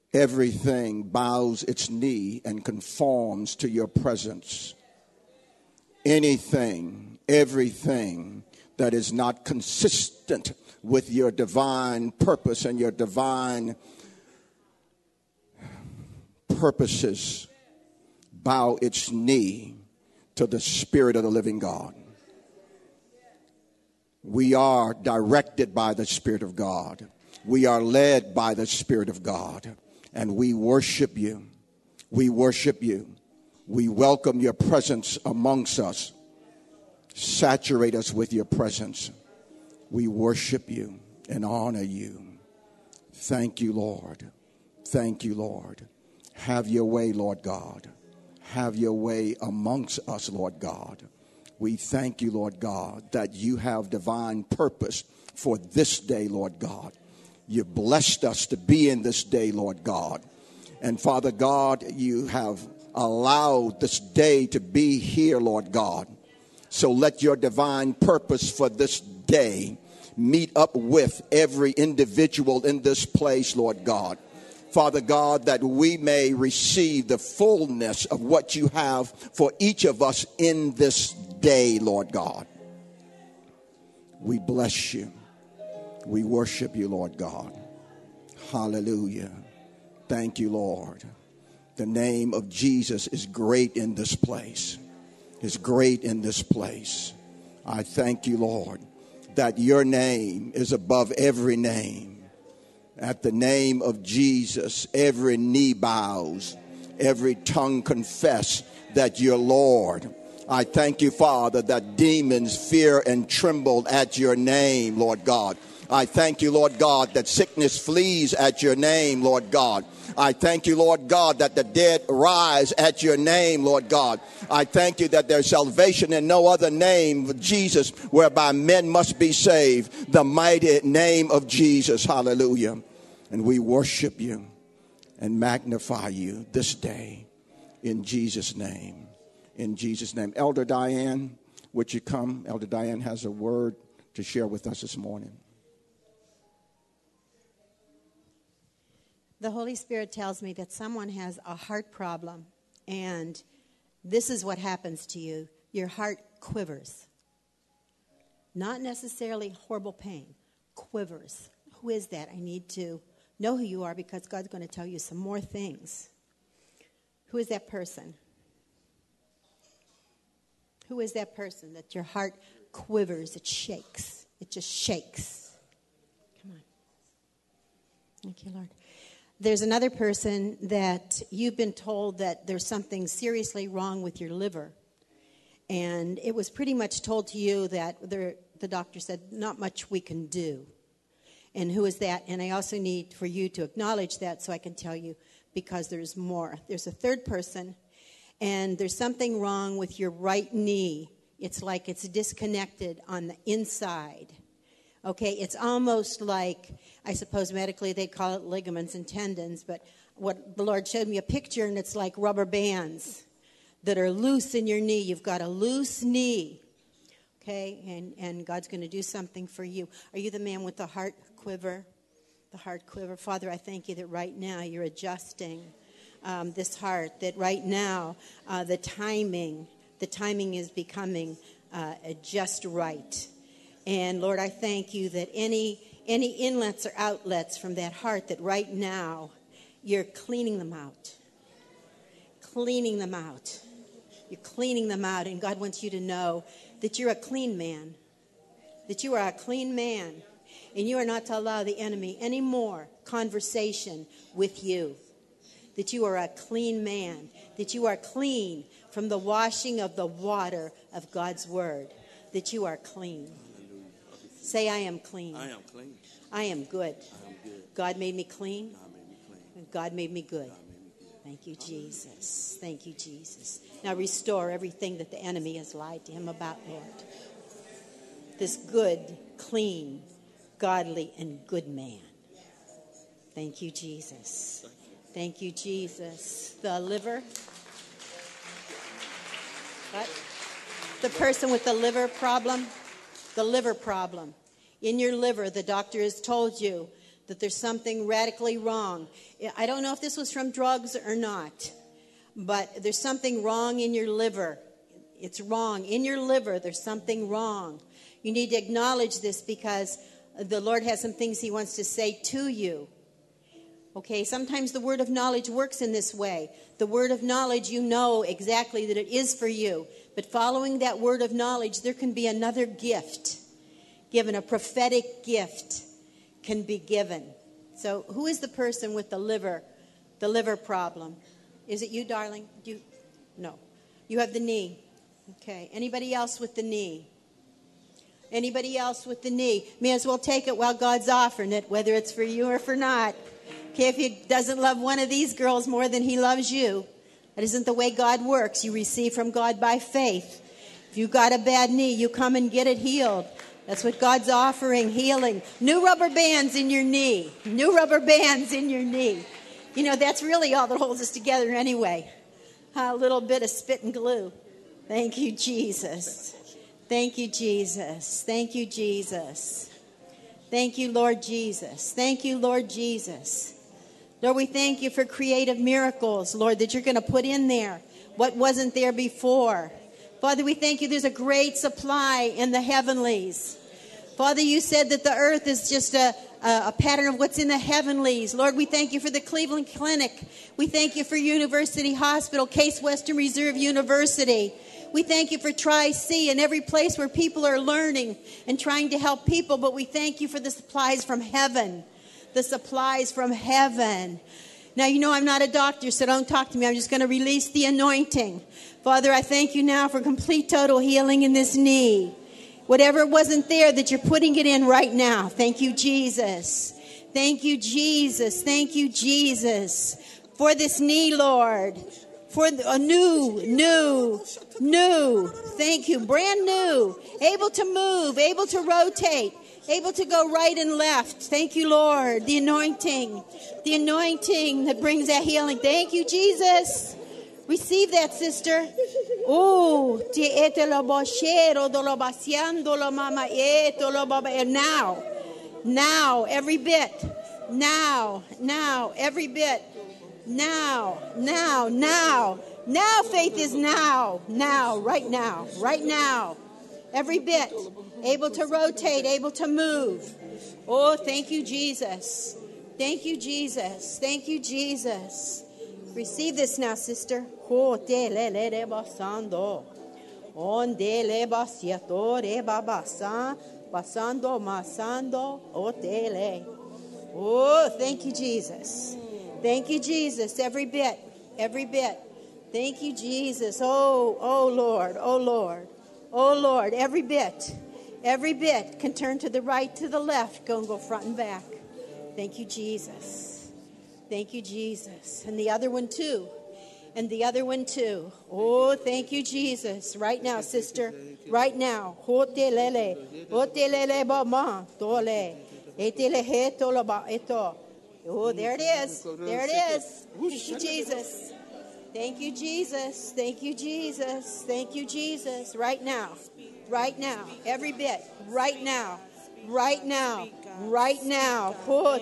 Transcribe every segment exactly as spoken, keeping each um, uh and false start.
Everything bows its knee and conforms to your presence. Anything, everything that is not consistent with your divine purpose and your divine purposes bow its knee to the Spirit of the living God. We are directed by the Spirit of God. We are led by the Spirit of God. And we worship you. We worship you. We welcome your presence amongst us. Saturate us with your presence. We worship you and honor you. Thank you, Lord. Thank you, Lord. Have your way, Lord God. Have your way amongst us, Lord God. We thank you, Lord God, that you have divine purpose for this day, Lord God. You've blessed us to be in this day, Lord God. And Father God, you have allowed this day to be here, Lord God. So let your divine purpose for this day meet up with every individual in this place, Lord God. Father God, that we may receive the fullness of what you have for each of us in this day, Lord God. We bless you. We worship you, Lord God. Hallelujah. Thank you, Lord. The name of Jesus is great in this place. Is great in this place. I thank you, Lord, that your name is above every name. At the name of Jesus, every knee bows, every tongue confess that you're Lord. I thank you, Father, that demons fear and tremble at your name, Lord God. I thank you, Lord God, that sickness flees at your name, Lord God. I thank you, Lord God, that the dead rise at your name, Lord God. I thank you that there's salvation in no other name, Jesus, whereby men must be saved. The mighty name of Jesus. Hallelujah. And we worship you and magnify you this day in Jesus' name. In Jesus' name. Elder Diane, would you come? Elder Diane has a word to share with us this morning. The Holy Spirit tells me that someone has a heart problem, and this is what happens to you. Your heart quivers. Not necessarily horrible pain, quivers. Who is that? I need to know who you are because God's going to tell you some more things. Who is that person? Who is that person that your heart quivers? It shakes. It just shakes. Come on. Thank you, Lord. There's another person that you've been told that there's something seriously wrong with your liver. And it was pretty much told to you that there, the doctor said, not much we can do. And who is that? And I also need for you to acknowledge that so I can tell you, because there's more. There's a third person, and there's something wrong with your right knee. It's like it's disconnected on the inside. Okay, it's almost like, I suppose medically they call it ligaments and tendons, but what the Lord showed me a picture, and it's like rubber bands that are loose in your knee. You've got a loose knee, okay, and, and God's going to do something for you. Are you the man with the heart quiver? The heart quiver. Father, I thank you that right now you're adjusting um, this heart, that right now uh, the timing, the timing is becoming uh, just right. And Lord, I thank you that any any inlets or outlets from that heart, that right now you're cleaning them out. Cleaning them out. You're cleaning them out. And God wants you to know that you're a clean man. That you are a clean man. And you are not to allow the enemy any more conversation with you. That you are a clean man. That you are clean from the washing of the water of God's word. That you are clean. Say, I am clean. I am clean. I am good. I am good. God made me clean. God made me clean. And God made me good. God made me good. Thank you, Jesus. Thank you, Jesus. Now restore everything that the enemy has lied to him about, Lord. This good, clean, godly, and good man. Thank you, Jesus. Thank you, Jesus. The liver. What? The person with the liver problem. The liver problem. In your liver, the doctor has told you that there's something radically wrong. I don't know if this was from drugs or not, but there's something wrong in your liver. It's wrong. In your liver, there's something wrong. You need to acknowledge this because the Lord has some things he wants to say to you. Okay, sometimes the word of knowledge works in this way. The word of knowledge, you know exactly that it is for you. But following that word of knowledge, there can be another gift given, a prophetic gift can be given. So who is the person with the liver, the liver problem? Is it you, darling? Do you? No. You have the knee. Okay. Anybody else with the knee? Anybody else with the knee? May as well take it while God's offering it, whether it's for you or for not. Okay, if he doesn't love one of these girls more than he loves you, that isn't the way God works. You receive from God by faith. If you've got a bad knee, you come and get it healed. That's what God's offering, healing. New rubber bands in your knee. New rubber bands in your knee. You know, that's really all that holds us together anyway. A little bit of spit and glue. Thank you, Jesus. Thank you, Jesus. Thank you, Jesus. Thank you, Lord Jesus. Thank you, Lord Jesus. Lord, we thank you for creative miracles, Lord, that you're going to put in there what wasn't there before. Father, we thank you there's a great supply in the heavenlies. Father, you said that the earth is just a, a, a pattern of what's in the heavenlies. Lord, we thank you for the Cleveland Clinic. We thank you for University Hospital, Case Western Reserve University. We thank you for Tri-C and every place where people are learning and trying to help people. But we thank you for the supplies from heaven. The supplies from heaven. Now, you know I'm not a doctor, so don't talk to me. I'm just going to release the anointing. Father, I thank you now for complete total healing in this knee. Whatever wasn't there, that you're putting it in right now. Thank you, Jesus. Thank you, Jesus. Thank you, Jesus. For this knee, Lord. For a new, new, new. Thank you. Brand new. Able to move. Able to rotate. Able to go right and left. Thank you, Lord. The anointing. The anointing that brings that healing. Thank you, Jesus. Receive that, sister. Oh, now. Now, every bit. Now, now, every bit. Now, now, now. Now, faith is now. Now, right now. Right now. Every bit. Able to rotate, able to move. Oh, thank you, Jesus. Thank you, Jesus. Thank you, Jesus. Receive this now, sister. Oh, te le le de basando. On de le basiato de babasa. Basando, masando. Oh, te le. Oh, thank you, Jesus. Thank you, Jesus. Every bit. Every bit. Thank you, Jesus. Oh, oh, Lord. Oh, Lord. Oh, Lord. Every bit. Every bit can turn to the right, to the left, go and go front and back. Thank you, Jesus. Thank you, Jesus. And the other one, too. And the other one, too. Oh, thank you, Jesus. Right now, sister. Right now. Oh, there it is. There it is. Thank you, Jesus. Thank you, Jesus. Thank you, Jesus. Thank you, Jesus. Right now. Right now. Every bit. Right now. Right now. Right now.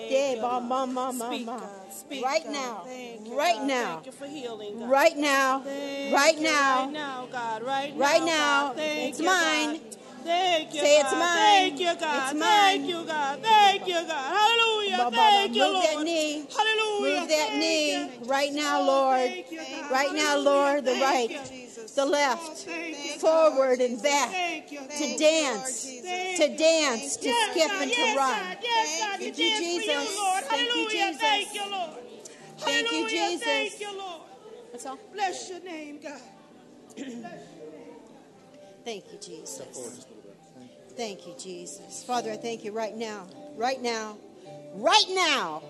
Right now. Right now. Right now. Right now. Right now. It's mine. Thank you, Say it's God. mine. Thank you, God. It's mine. Thank you, God. Thank you, God. Hallelujah. Thank you, Move Lord. that knee. Hallelujah. Move that Thank knee. you. Right now, Oh, Lord. thank you, God. Right now, Hallelujah. Lord. The Thank right. you. The Oh, left. thank you, Forward and back. Thank you. To Thank dance. Thank To you. dance. To Yes, skip God. and to Yes, run. God. Yes, God. Thank We you, dance for Jesus. you, Lord. Thank you, Hallelujah. Jesus. Thank you, Lord. Thank you, Hallelujah. Jesus. Thank you, Lord. That's all. Bless your name, God. Thank you, Jesus. Thank you, Jesus. Father, I thank you right now. Right now. Right now.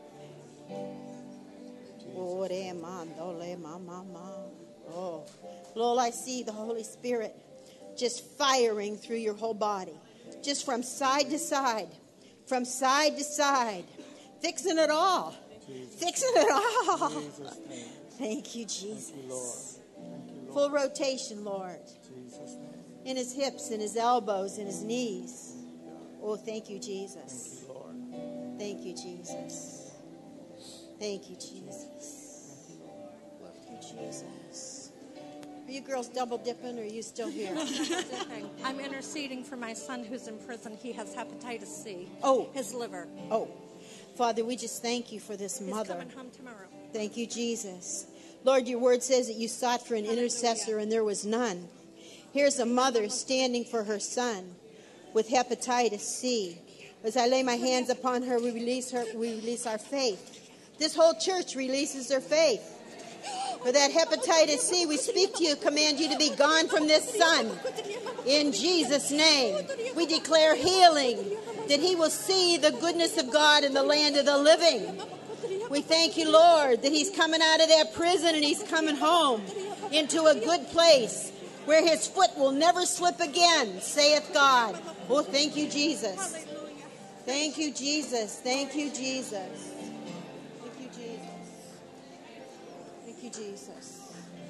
Oh, Lord, I see the Holy Spirit just firing through your whole body. Just from side to side. From side to side. Fixing it all. Fixing it all. Thank you, Jesus. Full rotation, Lord. In his hips, in his elbows, in his knees. Oh, thank you, Jesus. Thank you, Jesus. Thank you, Jesus. Thank you, Jesus. Are you girls double dipping or are you still here? I'm interceding for my son who's in prison. He has hepatitis C. Oh. His liver. Oh. Father, we just thank you for this He's mother. coming home tomorrow. Thank you, Jesus. Lord, your word says that you sought for an intercessor and there was none. Here's a mother standing for her son with hepatitis C. As I lay my hands upon her, we release her, we release our faith. This whole church releases their faith. For that hepatitis C, we speak to you, command you to be gone from this son. In Jesus' name, we declare healing, that he will see the goodness of God in the land of the living. We thank you, Lord, that he's coming out of that prison and he's coming home into a good place where his foot will never slip again, saith God. Oh, thank you, Jesus. Thank you, Jesus. Thank you, Jesus. Thank you, Jesus. Thank you, Jesus.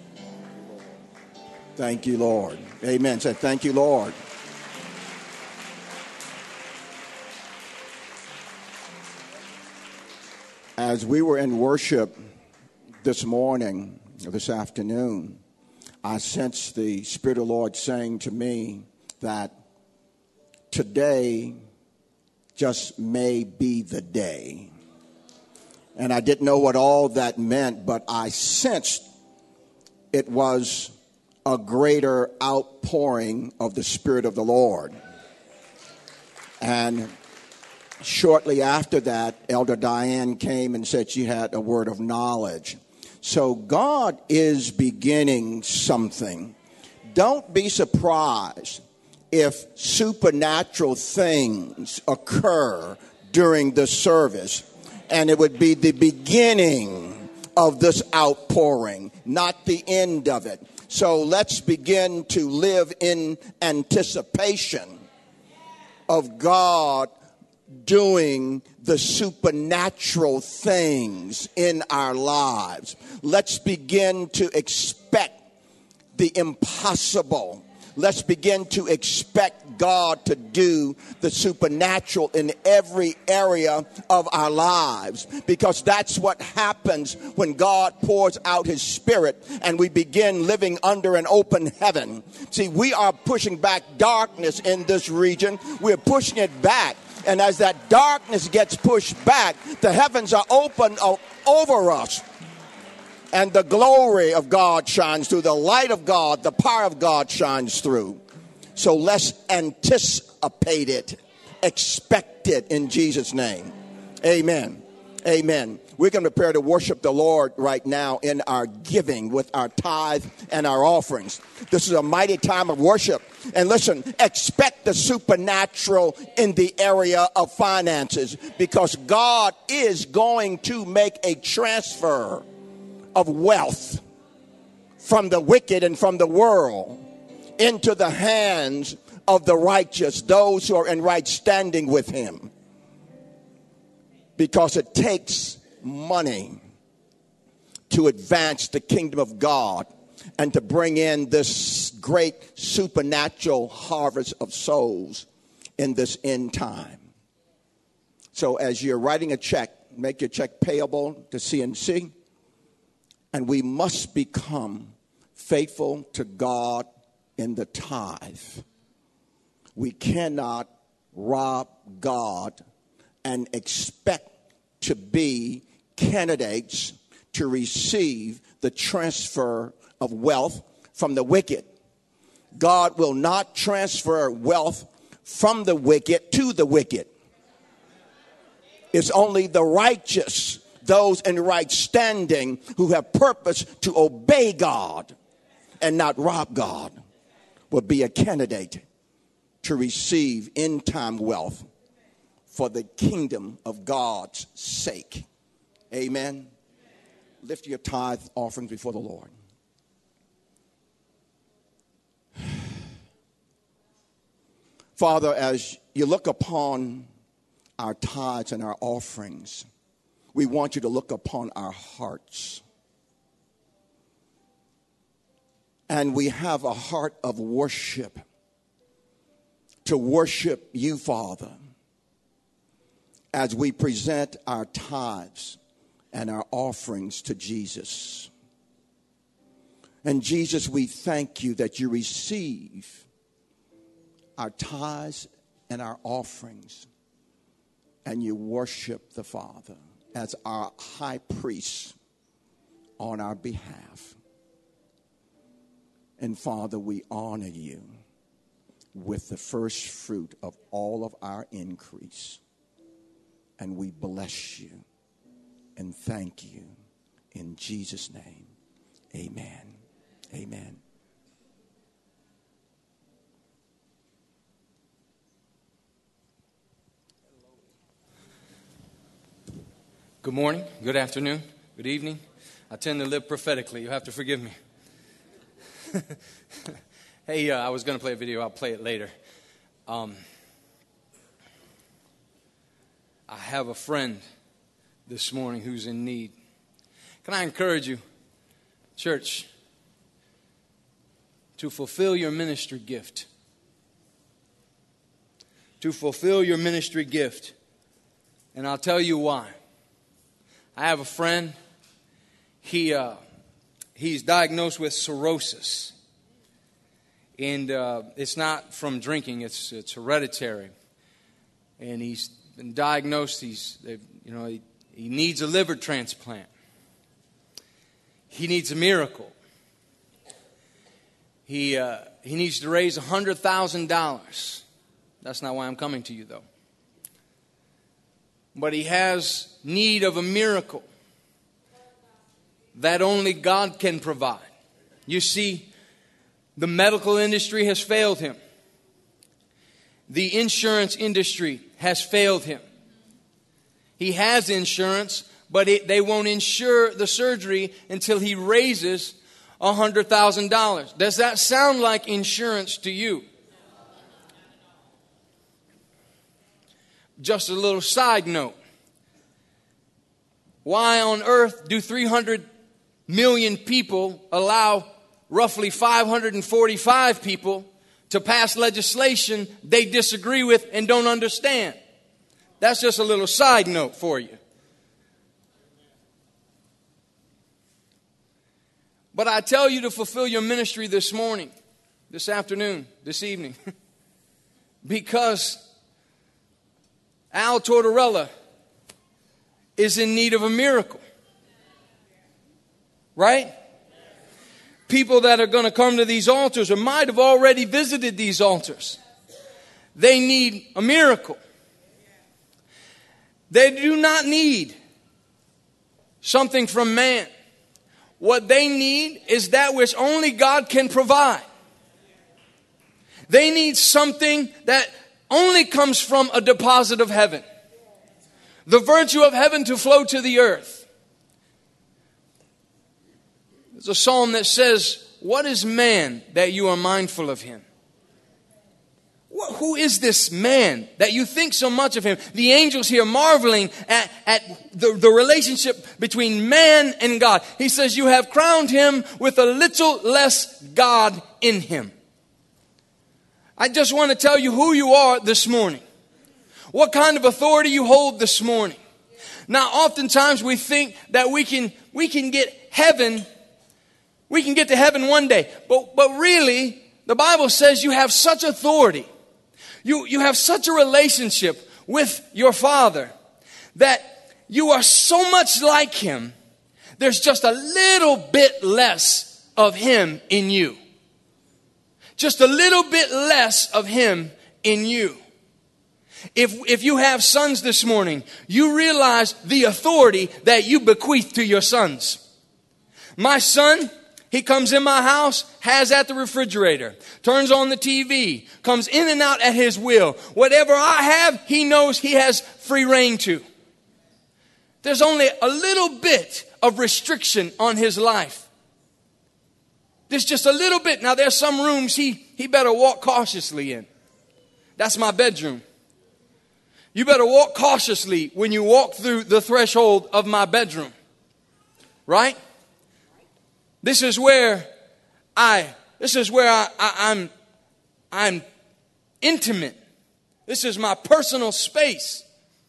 Thank you, Lord. Amen. Say, thank you, Lord. As we were in worship this morning, or this afternoon, I sensed the Spirit of the Lord saying to me that today just may be the day. And I didn't know what all that meant, but I sensed it was a greater outpouring of the Spirit of the Lord. And shortly after that, Elder Diane came and said she had a word of knowledge. So God is beginning something. Don't be surprised if supernatural things occur during the service, and it would be the beginning of this outpouring, not the end of it. So let's begin to live in anticipation of God doing the supernatural things in our lives. Let's begin to expect the impossible. Let's begin to expect God to do the supernatural in every area of our lives, because that's what happens when God pours out his Spirit and we begin living under an open heaven. See, we are pushing back darkness in this region. We're pushing it back. And as that darkness gets pushed back, the heavens are open over us. And the glory of God shines through. The light of God, the power of God shines through. So let's anticipate it. Expect it in Jesus' name. Amen. Amen. We're going to prepare to worship the Lord right now in our giving with our tithe and our offerings. This is a mighty time of worship. And listen, expect the supernatural in the area of finances, because God is going to make a transfer of wealth from the wicked and from the world into the hands of the righteous, those who are in right standing with him. Because it takes money to advance the kingdom of God and to bring in this great supernatural harvest of souls in this end time. So as you're writing a check, make your check payable to C N C. And we must become faithful to God in the tithe. We cannot rob God and expect to be candidates to receive the transfer of wealth from the wicked. God will not transfer wealth from the wicked to the wicked. It's only the righteous, those in right standing, who have purpose to obey God and not rob God, will be a candidate to receive end-time wealth for the kingdom of God's sake. Amen. Lift your tithe offerings before the Lord. Father, as you look upon our tithes and our offerings, we want you to look upon our hearts. And we have a heart of worship, to worship you, Father, as we present our tithes and our offerings to Jesus. And Jesus, we thank you that you receive our tithes and our offerings, and you worship the Father as our high priest on our behalf. And Father, we honor you with the first fruit of all of our increase. And we bless you and thank you in Jesus' name. Amen. Amen. Good morning, good afternoon, good evening. I tend to live prophetically. You have to forgive me. Hey, uh, I was going to play a video. I'll play it later. Um, I have a friend this morning who's in need. Can I encourage you, church, to fulfill your ministry gift? To fulfill your ministry gift. And I'll tell you why. I have a friend. He uh, he's diagnosed with cirrhosis, and uh, it's not from drinking; it's it's hereditary. And he's been diagnosed. He's you know he, he needs a liver transplant. He needs a miracle. He uh, he needs to raise a hundred thousand dollars. That's not why I'm coming to you, though. But he has need of a miracle that only God can provide. You see, the medical industry has failed him. The insurance industry has failed him. He has insurance, but it, they won't insure the surgery until he raises one hundred thousand dollars. Does that sound like insurance to you? Just a little side note. Why on earth do three hundred million people allow roughly five hundred forty-five people to pass legislation they disagree with and don't understand? That's just a little side note for you. But I tell you to fulfill your ministry this morning, this afternoon, this evening, because Al Tortorella is in need of a miracle. Right? People that are going to come to these altars or might have already visited these altars, they need a miracle. They do not need something from man. What they need is that which only God can provide. They need something that only comes from a deposit of heaven. The virtue of heaven to flow to the earth. There's a psalm that says, "What is man that you are mindful of him?" Who is this man that you think so much of him? The angels here marveling at, at the, the relationship between man and God. He says, "You have crowned him with a little less God in him." I just want to tell you who you are this morning. What kind of authority you hold this morning. Now, oftentimes we think that we can we can get heaven, we can get to heaven one day. But but really, the Bible says you have such authority. You, you have such a relationship with your Father that you are so much like him, there's just a little bit less of him in you. Just a little bit less of him in you. If, if you have sons this morning, you realize the authority that you bequeath to your sons. My son, he comes in my house, has at the refrigerator, turns on the T V, comes in and out at his will. Whatever I have, he knows he has free reign to. There's only a little bit of restriction on his life. There's just a little bit. Now, there's some rooms he, he better walk cautiously in. That's my bedroom. You better walk cautiously when you walk through the threshold of my bedroom. Right? This is where I, this is where I, I, I'm, I'm intimate. This is my personal space.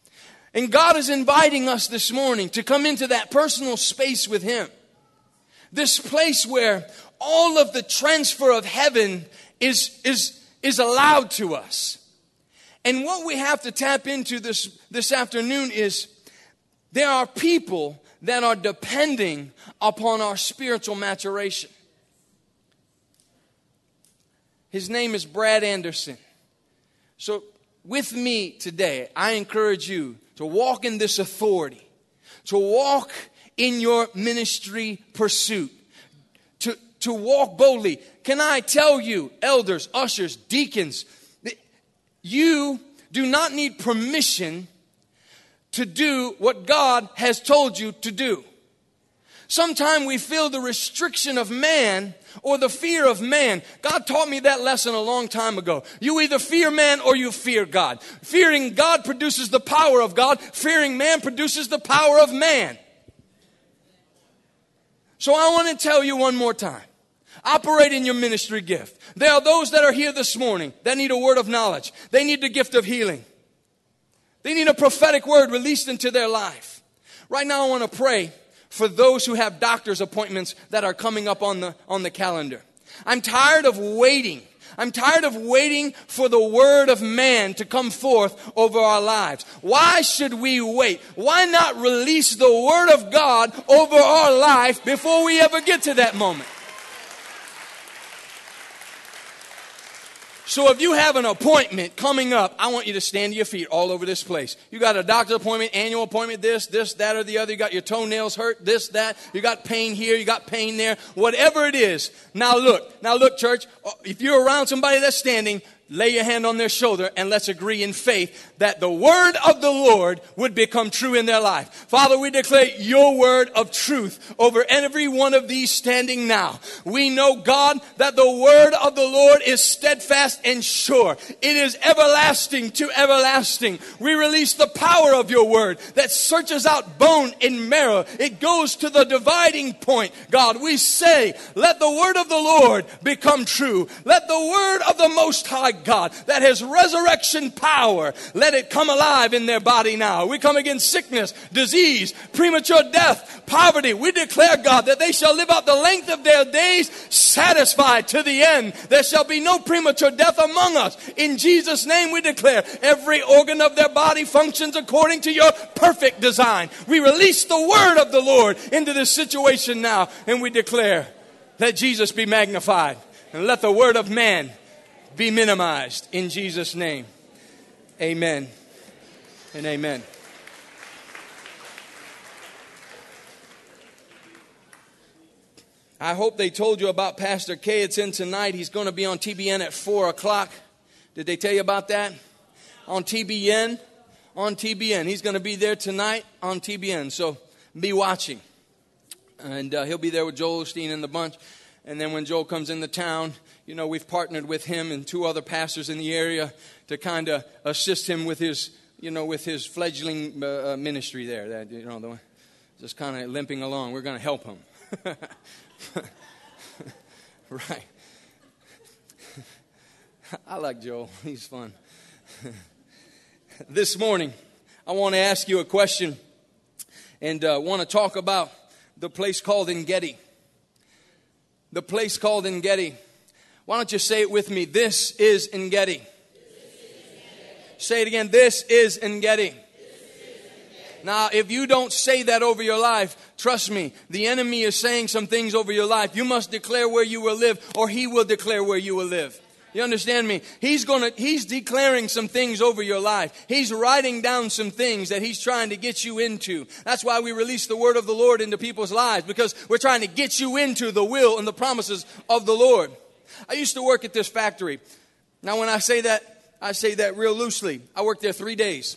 And God is inviting us this morning to come into that personal space with Him. This place where all of the transfer of heaven is, is, is allowed to us. And what we have to tap into this, this afternoon is there are people that are depending upon our spiritual maturation. His name is Brad Anderson. So with me today, I encourage you to walk in this authority, to walk in your ministry pursuit, to, to walk boldly. Can I tell you, elders, ushers, deacons, that you do not need permission to do what God has told you to do. Sometimes we feel the restriction of man or the fear of man. God taught me that lesson a long time ago. You either fear man or you fear God. Fearing God produces the power of God. Fearing man produces the power of man. So I want to tell you one more time. Operate in your ministry gift. There are those that are here this morning that need a word of knowledge. They need the gift of healing. They need a prophetic word released into their life. Right now I want to pray for those who have doctor's appointments that are coming up on the, on the calendar. I'm tired of waiting. I'm tired of waiting for the word of man to come forth over our lives. Why should we wait? Why not release the word of God over our life before we ever get to that moment? So if you have an appointment coming up, I want you to stand to your feet all over this place. You got a doctor's appointment, annual appointment, this, this, that, or the other. You got your toenails hurt, this, that. You got pain here, you got pain there. Whatever it is. Now look, now look, church, if you're around somebody that's standing, lay your hand on their shoulder and let's agree in faith that the word of the Lord would become true in their life. Father, we declare your word of truth over every one of these standing now. We know, God, that the word of the Lord is steadfast and sure. It is everlasting to everlasting. We release the power of your word that searches out bone and marrow. It goes to the dividing point. God, we say, let the word of the Lord become true. Let the word of the Most High God that has resurrection power, let it come alive in their body now. We come against sickness, disease, premature death, poverty. We declare, God, that they shall live out the length of their days satisfied to the end. There shall be no premature death among us. In Jesus' name we declare every organ of their body functions according to your perfect design. We release the word of the Lord into this situation now, and we declare, let Jesus be magnified and let the word of man be minimized in Jesus' name. Amen and amen. I hope they told you about Pastor K. It's in tonight. He's going to be on T B N at four o'clock. Did they tell you about that? On T B N? On T B N. He's going to be there tonight on T B N. So be watching. And uh, he'll be there with Joel Osteen and the bunch. And then when Joel comes into town, you know, we've partnered with him and two other pastors in the area to kind of assist him with his, you know, with his fledgling uh, ministry there. That, you know, the, just kind of limping along. We're going to help him. Right. I like Joel. He's fun. This morning, I want to ask you a question and uh, want to talk about the place called En-Gedi. The place called En-Gedi. Why don't you say it with me? This is En-Gedi. Say it again. This is En-Gedi. Now, if you don't say that over your life, trust me, the enemy is saying some things over your life. You must declare where you will live, or he will declare where you will live. You understand me? He's gonna, he's declaring some things over your life. He's writing down some things that he's trying to get you into. That's why we release the word of the Lord into people's lives, because we're trying to get you into the will and the promises of the Lord. I used to work at this factory. Now, when I say that, I say that real loosely. I worked there three days.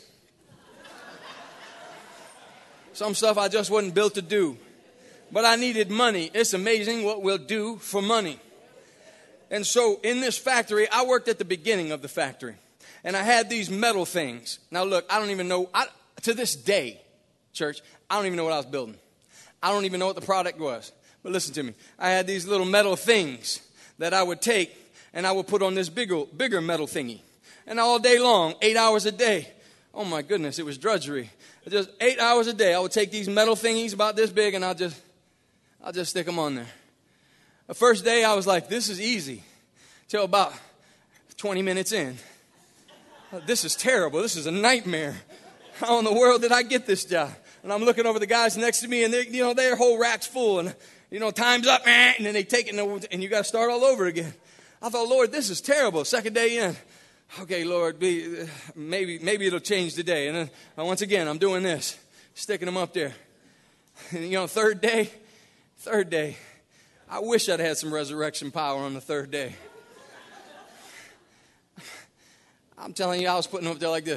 Some stuff I just wasn't built to do. But I needed money. It's amazing what we'll do for money. And so in this factory, I worked at the beginning of the factory. And I had these metal things. Now look, I don't even know, I, to this day, church, I don't even know what I was building. I don't even know what the product was. But listen to me. I had these little metal things that I would take and I would put on this bigger, bigger metal thingy. And all day long, eight hours a day, oh my goodness, it was drudgery. Just eight hours a day, I would take these metal thingies about this big, and I'll just, I'll just stick them on there. The first day, I was like, this is easy. Till about twenty minutes in. This is terrible. This is a nightmare. How in the world did I get this job? And I'm looking over the guys next to me, and they, you know, their whole rack's full, and you know, time's up, and then they take it, and you got to start all over again. I thought, Lord, this is terrible. Second day in, okay, Lord, be, maybe maybe it'll change today. And then once again, I'm doing this, sticking them up there. And, you know, third day, third day, I wish I'd had some resurrection power on the third day. I'm telling you, I was putting them up there like this.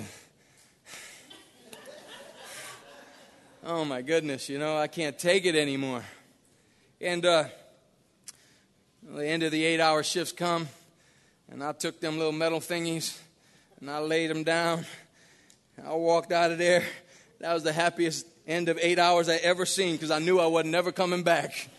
Oh, my goodness, you know, I can't take it anymore. And uh, the end of the eight-hour shifts come, and I took them little metal thingies, and I laid them down. I walked out of there. That was the happiest end of eight hours I ever seen, because I knew I wasn't never coming back.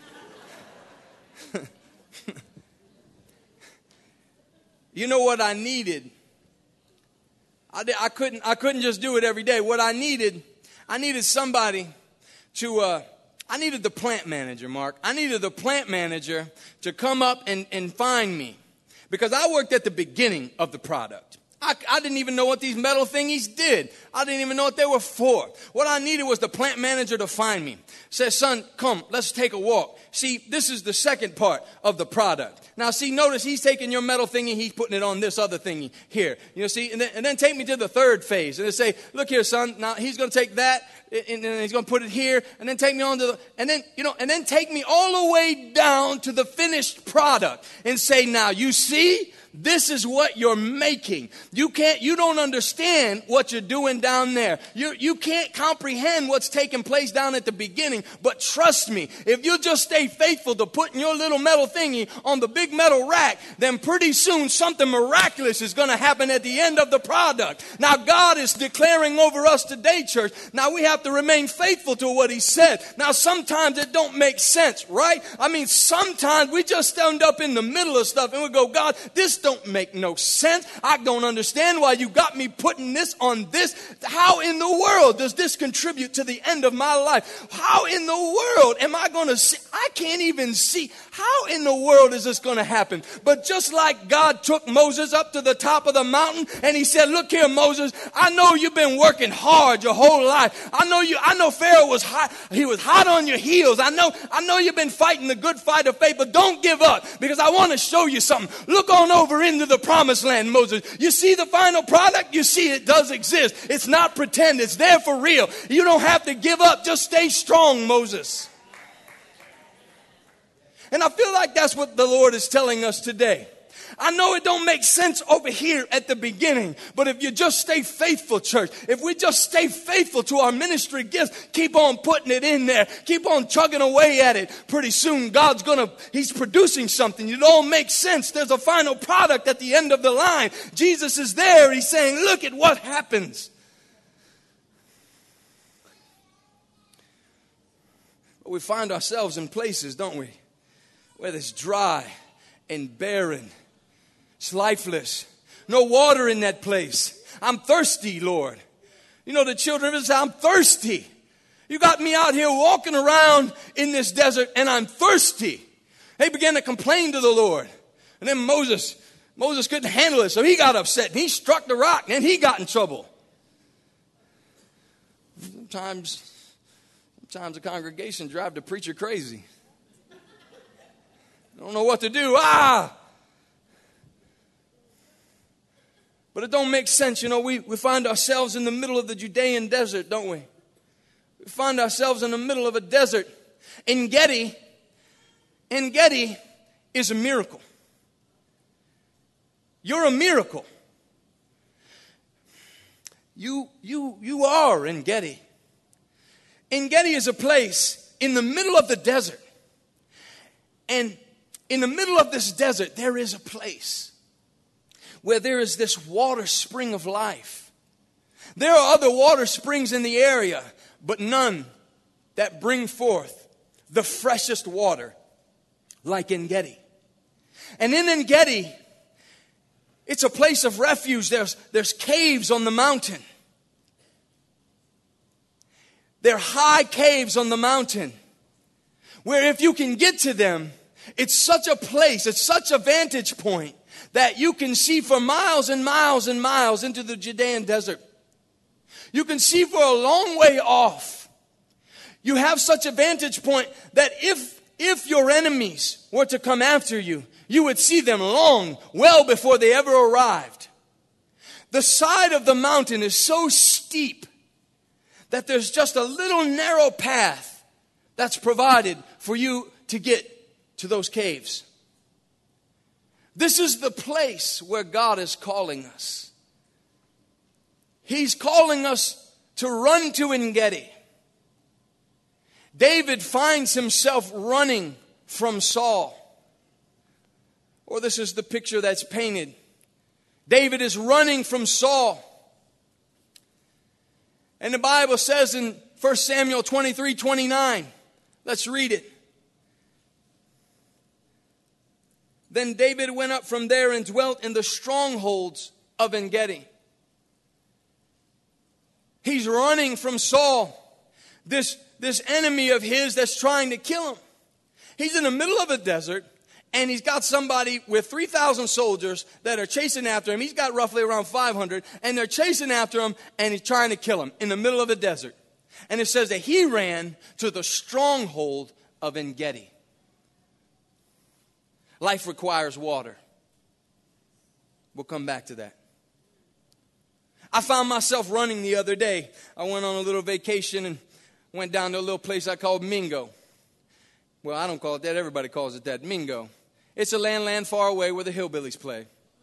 You know what I needed? I, did, I couldn't. I couldn't just do it every day. What I needed, I needed somebody to. Uh, I needed the plant manager, Mark. I needed the plant manager to come up and, and find me, because I worked at the beginning of the product. I, I didn't even know what these metal thingies did. I didn't even know what they were for. What I needed was the plant manager to find me. Said, son, come, let's take a walk. See, this is the second part of the product. Now, see, notice he's taking your metal thingy, he's putting it on this other thingy here. You know, see, and then, and then take me to the third phase. And they say, look here, son, now he's going to take that, and then he's going to put it here, and then take me on to the, and then, you know, and then take me all the way down to the finished product and say, now, you see? This is what you're making. You can't, you don't understand what you're doing down there. You, you can't comprehend what's taking place down at the beginning, but trust me, if you just stay faithful to putting your little metal thingy on the big metal rack, then pretty soon something miraculous is going to happen at the end of the product. Now God is declaring over us today, church. Now we have to remain faithful to what he said. Now sometimes it don't make sense, right? I mean, sometimes we just stand up in the middle of stuff and we go, God, this don't make no sense. I don't understand why you got me putting this on this. How in the world does this contribute to the end of my life? How in the world am I going to see? I can't even see. How in the world is this going to happen? But just like God took Moses up to the top of the mountain and he said, look here, Moses, I know you've been working hard your whole life. I know you, I know Pharaoh was hot. He was hot on your heels. I know, I know you've been fighting the good fight of faith, but don't give up, because I want to show you something. Look on over into the promised land, Moses. You see the final product? You see it does exist. It's not pretend. It's there for real. You don't have to give up. Just stay strong, Moses. And I feel like that's what the Lord is telling us today. I know it don't make sense over here at the beginning, but if you just stay faithful, church, if we just stay faithful to our ministry gifts, keep on putting it in there, keep on chugging away at it, pretty soon God's gonna, he's producing something. It all makes sense. There's a final product at the end of the line. Jesus is there. He's saying, look at what happens. But we find ourselves in places, don't we, where it's dry and barren. It's lifeless. No water in that place. I'm thirsty, Lord. You know, the children of Israel, I'm thirsty. You got me out here walking around in this desert and I'm thirsty. They began to complain to the Lord. And then Moses, Moses couldn't handle it, so he got upset and he struck the rock and he got in trouble. Sometimes, sometimes the congregation drive the preacher crazy. I don't know what to do. Ah! But it don't make sense. You know, we, we find ourselves in the middle of the Judean desert, don't we? We find ourselves in the middle of a desert. En-Gedi, En-Gedi is a miracle. You're a miracle. You, you, you are En-Gedi. En-Gedi is a place in the middle of the desert. And in the middle of this desert, there is a place where there is this water spring of life. There are other water springs in the area, but none that bring forth the freshest water like En-Gedi. And in En-Gedi, it's a place of refuge. There's, there's caves on the mountain. They're high caves on the mountain where if you can get to them, it's such a place, it's such a vantage point that you can see for miles and miles and miles into the Judean desert. You can see for a long way off. You have such a vantage point that if, if your enemies were to come after you, you would see them long, well before they ever arrived. The side of the mountain is so steep that there's just a little narrow path that's provided for you to get to those caves. This is the place where God is calling us. He's calling us to run to En-Gedi. David finds himself running from Saul. Or this is the picture that's painted. David is running from Saul. And the Bible says in First Samuel twenty-three twenty-nine, let's read it. Then David went up from there and dwelt in the strongholds of En-Gedi. He's running from Saul, this, this enemy of his that's trying to kill him. He's in the middle of a desert, and he's got somebody with three thousand soldiers that are chasing after him. He's got roughly around five hundred, and they're chasing after him, and he's trying to kill him in the middle of a desert. And it says that he ran to the stronghold of En-Gedi. Life requires water. We'll come back to that. I found myself running the other day. I went on a little vacation and went down to a little place I called Mingo. Well, I don't call it that. Everybody calls it that. Mingo. It's a land, land far away where the hillbillies play.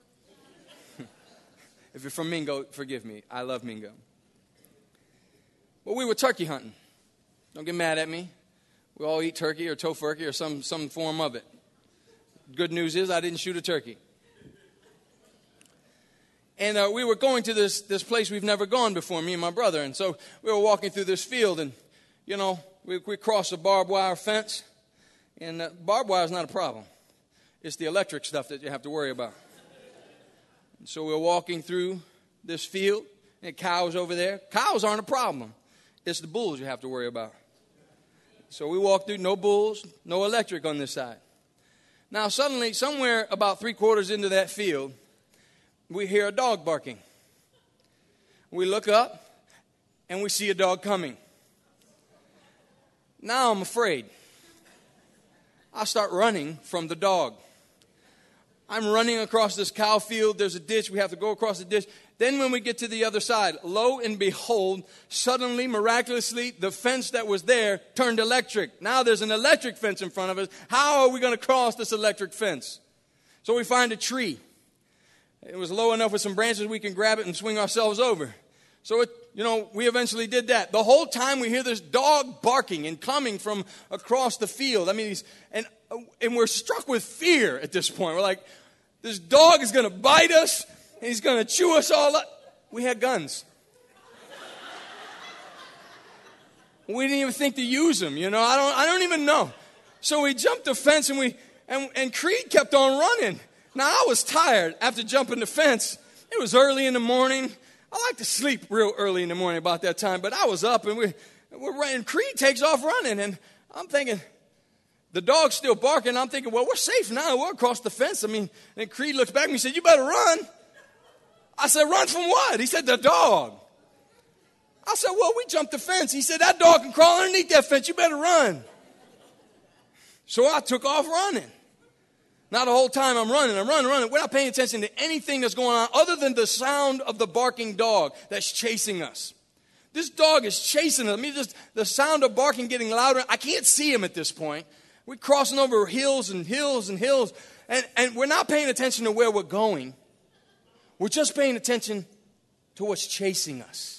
If you're from Mingo, forgive me. I love Mingo. Well, we were turkey hunting. Don't get mad at me. We all eat turkey or tofurkey or some, some form of it. Good news is I didn't shoot a turkey. And uh, we were going to this, this place we've never gone before, me and my brother. And so we were walking through this field, and, you know, we, we crossed a barbed wire fence. And uh, barbed wire is not a problem. It's the electric stuff that you have to worry about. And so we were walking through this field, and cows over there. Cows aren't a problem. It's the bulls you have to worry about. So we walked through, no bulls, no electric on this side. Now, suddenly, somewhere about three quarters into that field, we hear a dog barking. We look up, and we see a dog coming. Now I'm afraid. I start running from the dog. I'm running across this cow field. There's a ditch. We have to go across the ditch. Then when we get to the other side, lo and behold, suddenly, miraculously, the fence that was there turned electric. Now there's an electric fence in front of us. How are we going to cross this electric fence? So we find a tree. It was low enough with some branches we can grab it and swing ourselves over. So, it, you know, we eventually did that. The whole time we hear this dog barking and coming from across the field. I mean, he's, and, and we're struck with fear at this point. We're like, this dog is going to bite us. And he's going to chew us all up. We had guns. We didn't even think to use them, you know. I don't I don't even know. So we jumped the fence, and we and, and Creed kept on running. Now, I was tired after jumping the fence. It was early in the morning. I like to sleep real early in the morning about that time, but I was up, and we, we're running. Creed takes off running, and I'm thinking, the dog's still barking. I'm thinking, well, we're safe now. We're across the fence. I mean, and Creed looks back at me and said, you better run. I said, run from what? He said, the dog. I said, well, we jumped the fence. He said, that dog can crawl underneath that fence. You better run. So I took off running. Now the whole time I'm running, I'm running, running. We're not paying attention to anything that's going on other than the sound of the barking dog that's chasing us. This dog is chasing us. I mean, just the sound of barking getting louder. I can't see him at this point. We're crossing over hills and hills and hills. And, and we're not paying attention to where we're going. We're just paying attention to what's chasing us.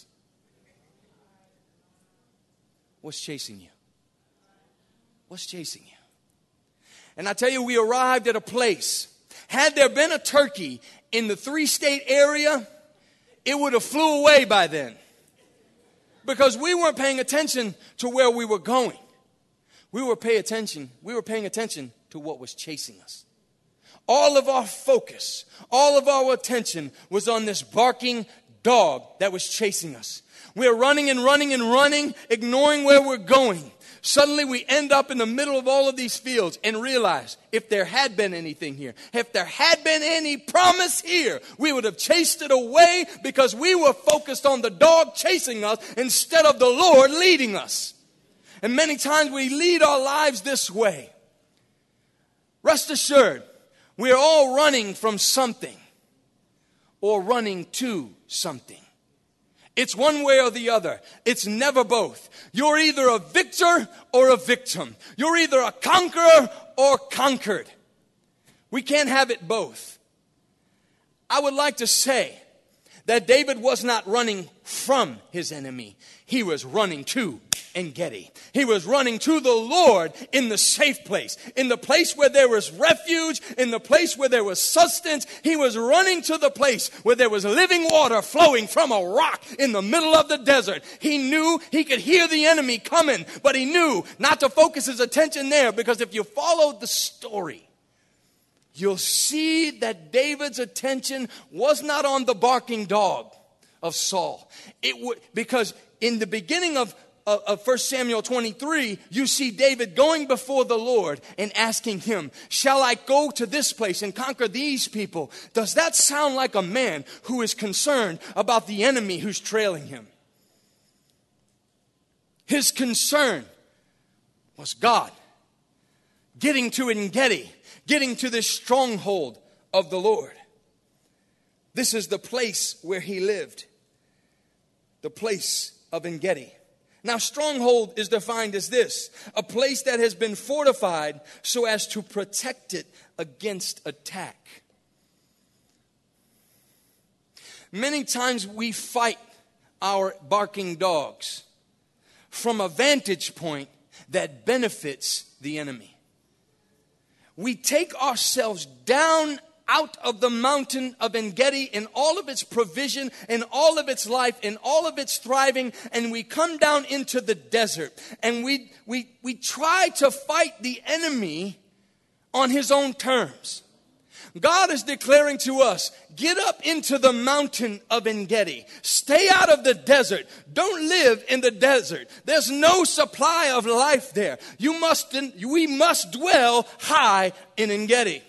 What's chasing you? What's chasing you? And I tell you, we arrived at a place. Had there been a turkey in the three-state area, it would have flew away by then. Because we weren't paying attention to where we were going. We were paying attention. We were paying attention to what was chasing us. All of our focus, all of our attention was on this barking dog that was chasing us. We're running and running and running, ignoring where we're going. Suddenly we end up in the middle of all of these fields and realize if there had been anything here, if there had been any promise here, we would have chased it away because we were focused on the dog chasing us instead of the Lord leading us. And many times we lead our lives this way. Rest assured, we are all running from something or running to something. It's one way or the other. It's never both. You're either a victor or a victim. You're either a conqueror or conquered. We can't have it both. I would like to say that David was not running from his enemy. He was running to En-Gedi. He was running to the Lord in the safe place, in the place where there was refuge, in the place where there was sustenance. He was running to the place where there was living water flowing from a rock in the middle of the desert. He knew he could hear the enemy coming, but he knew not to focus his attention there, because if you followed the story, you'll see that David's attention was not on the barking dog of Saul. It would, because in the beginning of of First Samuel twenty-three, you see David going before the Lord and asking him, shall I go to this place and conquer these people? Does that sound like a man who is concerned about the enemy who's trailing him? His concern was God. Getting to En-Gedi, getting to this stronghold of the Lord. This is the place where he lived. The place of En-Gedi. Now, stronghold is defined as this: a place that has been fortified so as to protect it against attack. Many times we fight our barking dogs from a vantage point that benefits the enemy. We take ourselves down out of the mountain of En-Gedi in all of its provision, in all of its life, in all of its thriving, and we come down into the desert, and we we we try to fight the enemy on his own terms. God is declaring to us, get up into the mountain of En-Gedi. Stay out of the desert. Don't live in the desert. There's no supply of life there. You must, we must dwell high in En-Gedi.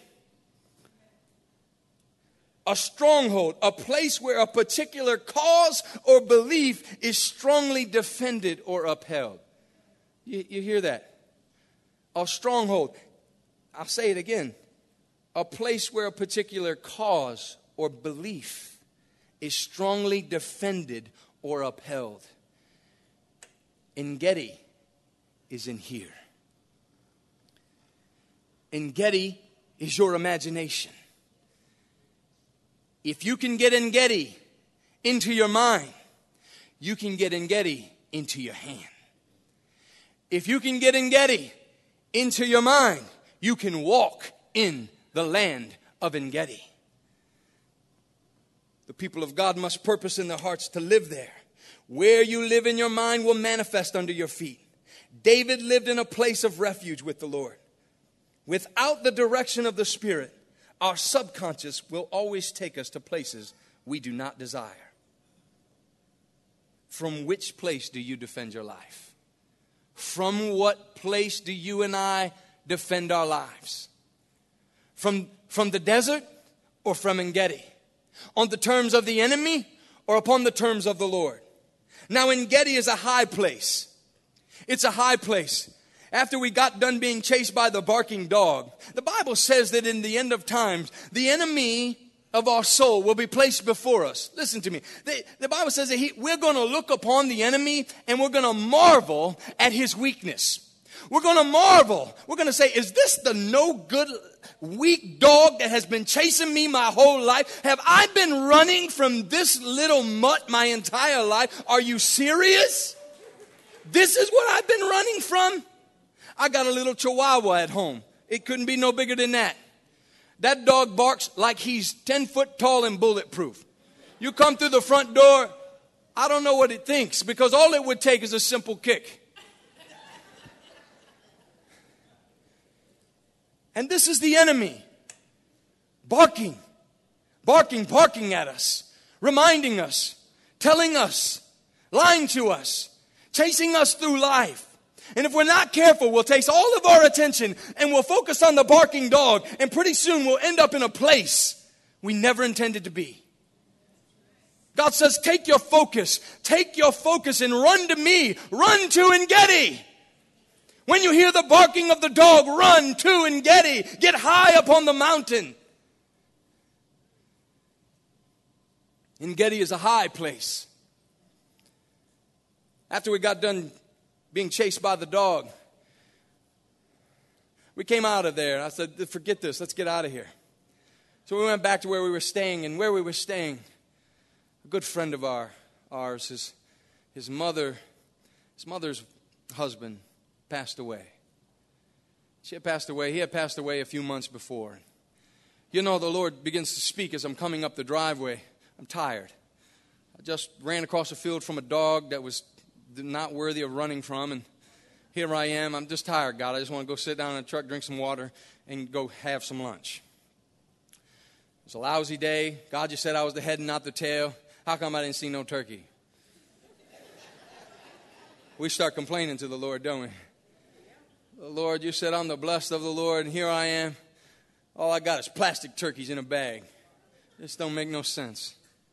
A stronghold, a place where a particular cause or belief is strongly defended or upheld. You, you hear that? A stronghold. I'll say it again. A place where a particular cause or belief is strongly defended or upheld. En-Gedi is in here. En-Gedi is your imagination. If you can get En-Gedi into your mind, you can get En-Gedi into your hand. If you can get En-Gedi into your mind, you can walk in the land of En-Gedi. The people of God must purpose in their hearts to live there. Where you live in your mind will manifest under your feet. David lived in a place of refuge with the Lord. Without the direction of the Spirit, our subconscious will always take us to places we do not desire. From which place do you defend your life? From what place do you and I defend our lives? From, from the desert or from En-Gedi? On the terms of the enemy or upon the terms of the Lord? Now, En-Gedi is a high place. It's a high place. After we got done being chased by the barking dog, the Bible says that in the end of times, the enemy of our soul will be placed before us. Listen to me. The, the Bible says that he, we're going to look upon the enemy and we're going to marvel at his weakness. We're going to marvel. We're going to say, is this the no good, weak dog that has been chasing me my whole life? Have I been running from this little mutt my entire life? Are you serious? This is what I've been running from? I got a little chihuahua at home. It couldn't be no bigger than that. That dog barks like he's ten foot tall and bulletproof. You come through the front door, I don't know what it thinks, because all it would take is a simple kick. And this is the enemy. Barking, barking, barking at us, reminding us telling us, lying to us, chasing us through life. And if we're not careful, we'll take all of our attention and we'll focus on the barking dog. And pretty soon we'll end up in a place we never intended to be. God says, take your focus. Take your focus and run to me. Run to En-Gedi. When you hear the barking of the dog, run to En-Gedi. Get high upon the mountain. En-Gedi is a high place. After we got done being chased by the dog, we came out of there. And I said, forget this. Let's get out of here. So we went back to where we were staying. And where we were staying, a good friend of our, ours, his, his mother, his mother's husband passed away. She had passed away. He had passed away a few months before. You know, the Lord begins to speak as I'm coming up the driveway. I'm tired. I just ran across a field from a dog that was not worthy of running from, and here I am. I'm just tired, God. I just want to go sit down in the truck, drink some water, and go have some lunch. It was a lousy day. God just said I was the head and not the tail. How come I didn't see no turkey? We start complaining to the Lord, don't we? Lord, you said I'm the blessed of the Lord, and here I am. All I got is plastic turkeys in a bag. This don't make no sense.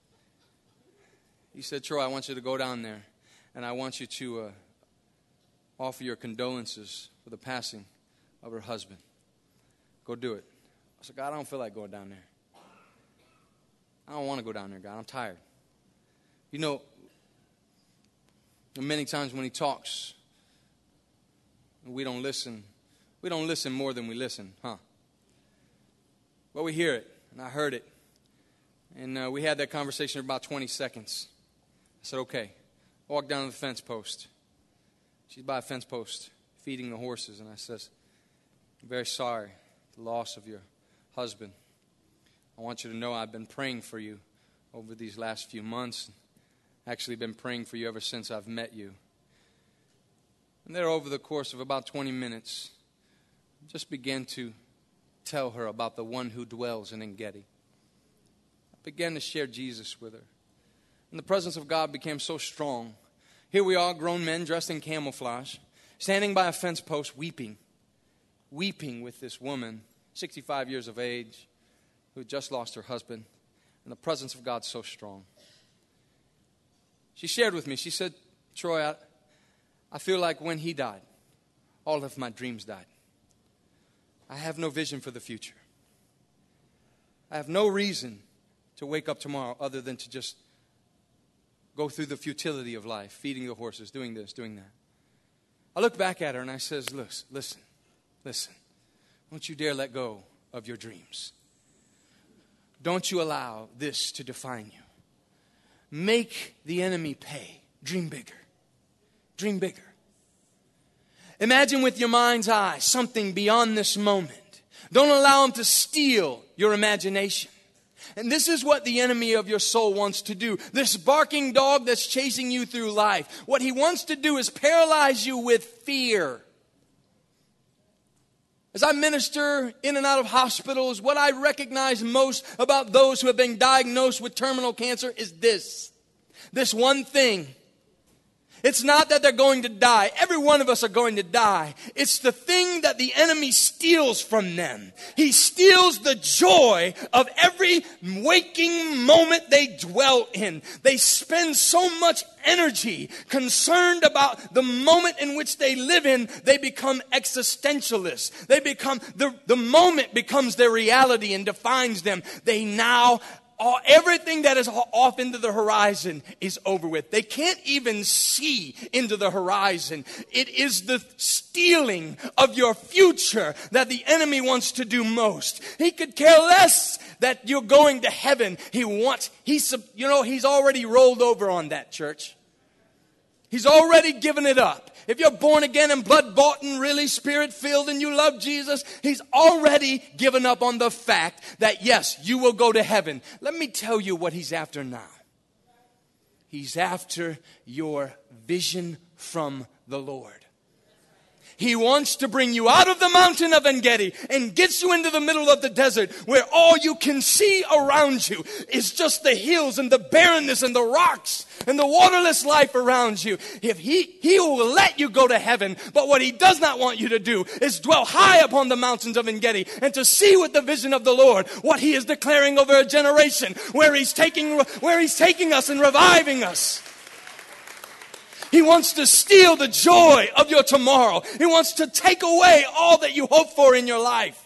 He said, Troy, I want you to go down there, and I want you to uh, offer your condolences for the passing of her husband. Go do it. I said, God, I don't feel like going down there. I don't want to go down there, God. I'm tired. You know, many times when he talks, we don't listen. We don't listen more than we listen, huh? But we hear it, and I heard it. And uh, we had that conversation for about twenty seconds. I said, okay. I walked down to the fence post. She's by a fence post feeding the horses. And I says, I'm very sorry for the loss of your husband. I want you to know I've been praying for you over these last few months. Actually been praying for you ever since I've met you. And there over the course of about twenty minutes, I just began to tell her about the one who dwells in En-Gedi. I began to share Jesus with her. And the presence of God became so strong. Here we are, grown men dressed in camouflage, standing by a fence post weeping. Weeping with this woman, sixty-five years of age, who had just lost her husband. And the presence of God so strong. She shared with me, she said, Troy, I, I feel like when he died, all of my dreams died. I have no vision for the future. I have no reason to wake up tomorrow other than to just go through the futility of life, feeding the horses, doing this, doing that. I look back at her and I says, listen, listen, listen. Don't you dare let go of your dreams. Don't you allow this to define you. Make the enemy pay. Dream bigger. Dream bigger. Imagine with your mind's eye something beyond this moment. Don't allow him to steal your imagination. And this is what the enemy of your soul wants to do. This barking dog that's chasing you through life. What he wants to do is paralyze you with fear. As I minister in and out of hospitals, what I recognize most about those who have been diagnosed with terminal cancer is this. This one thing. It's not that they're going to die. Every one of us are going to die. It's the thing that the enemy steals from them. He steals the joy of every waking moment they dwell in. They spend so much energy concerned about the moment in which they live in. They become existentialists. They become, the, the moment becomes their reality and defines them. They now All, everything that is off into the horizon is over with. They can't even see into the horizon. It is the stealing of your future that the enemy wants to do most. He could care less that you're going to heaven. He wants, he's, you know, he's already rolled over on that, church. He's already given it up. If you're born again and blood bought and really spirit filled and you love Jesus, he's already given up on the fact that yes, you will go to heaven. Let me tell you what he's after now. He's after your vision from the Lord. He wants to bring you out of the mountain of En-Gedi and gets you into the middle of the desert where all you can see around you is just the hills and the barrenness and the rocks and the waterless life around you. If he, he will let you go to heaven, but what he does not want you to do is dwell high upon the mountains of En-Gedi and to see with the vision of the Lord what he is declaring over a generation, where he's taking, where he's taking us and reviving us. He wants to steal the joy of your tomorrow. He wants to take away all that you hope for in your life.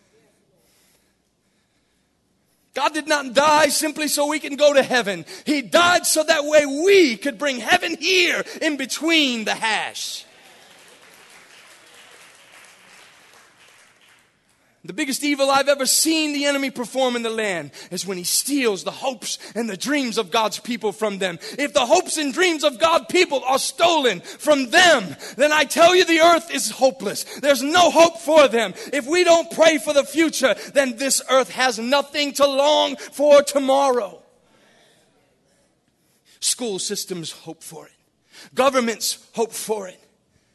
God did not die simply so we can go to heaven. He died so that way we could bring heaven here in between the hash. The biggest evil I've ever seen the enemy perform in the land is when he steals the hopes and the dreams of God's people from them. If the hopes and dreams of God's people are stolen from them, then I tell you the earth is hopeless. There's no hope for them. If we don't pray for the future, then this earth has nothing to long for tomorrow. School systems hope for it. Governments hope for it.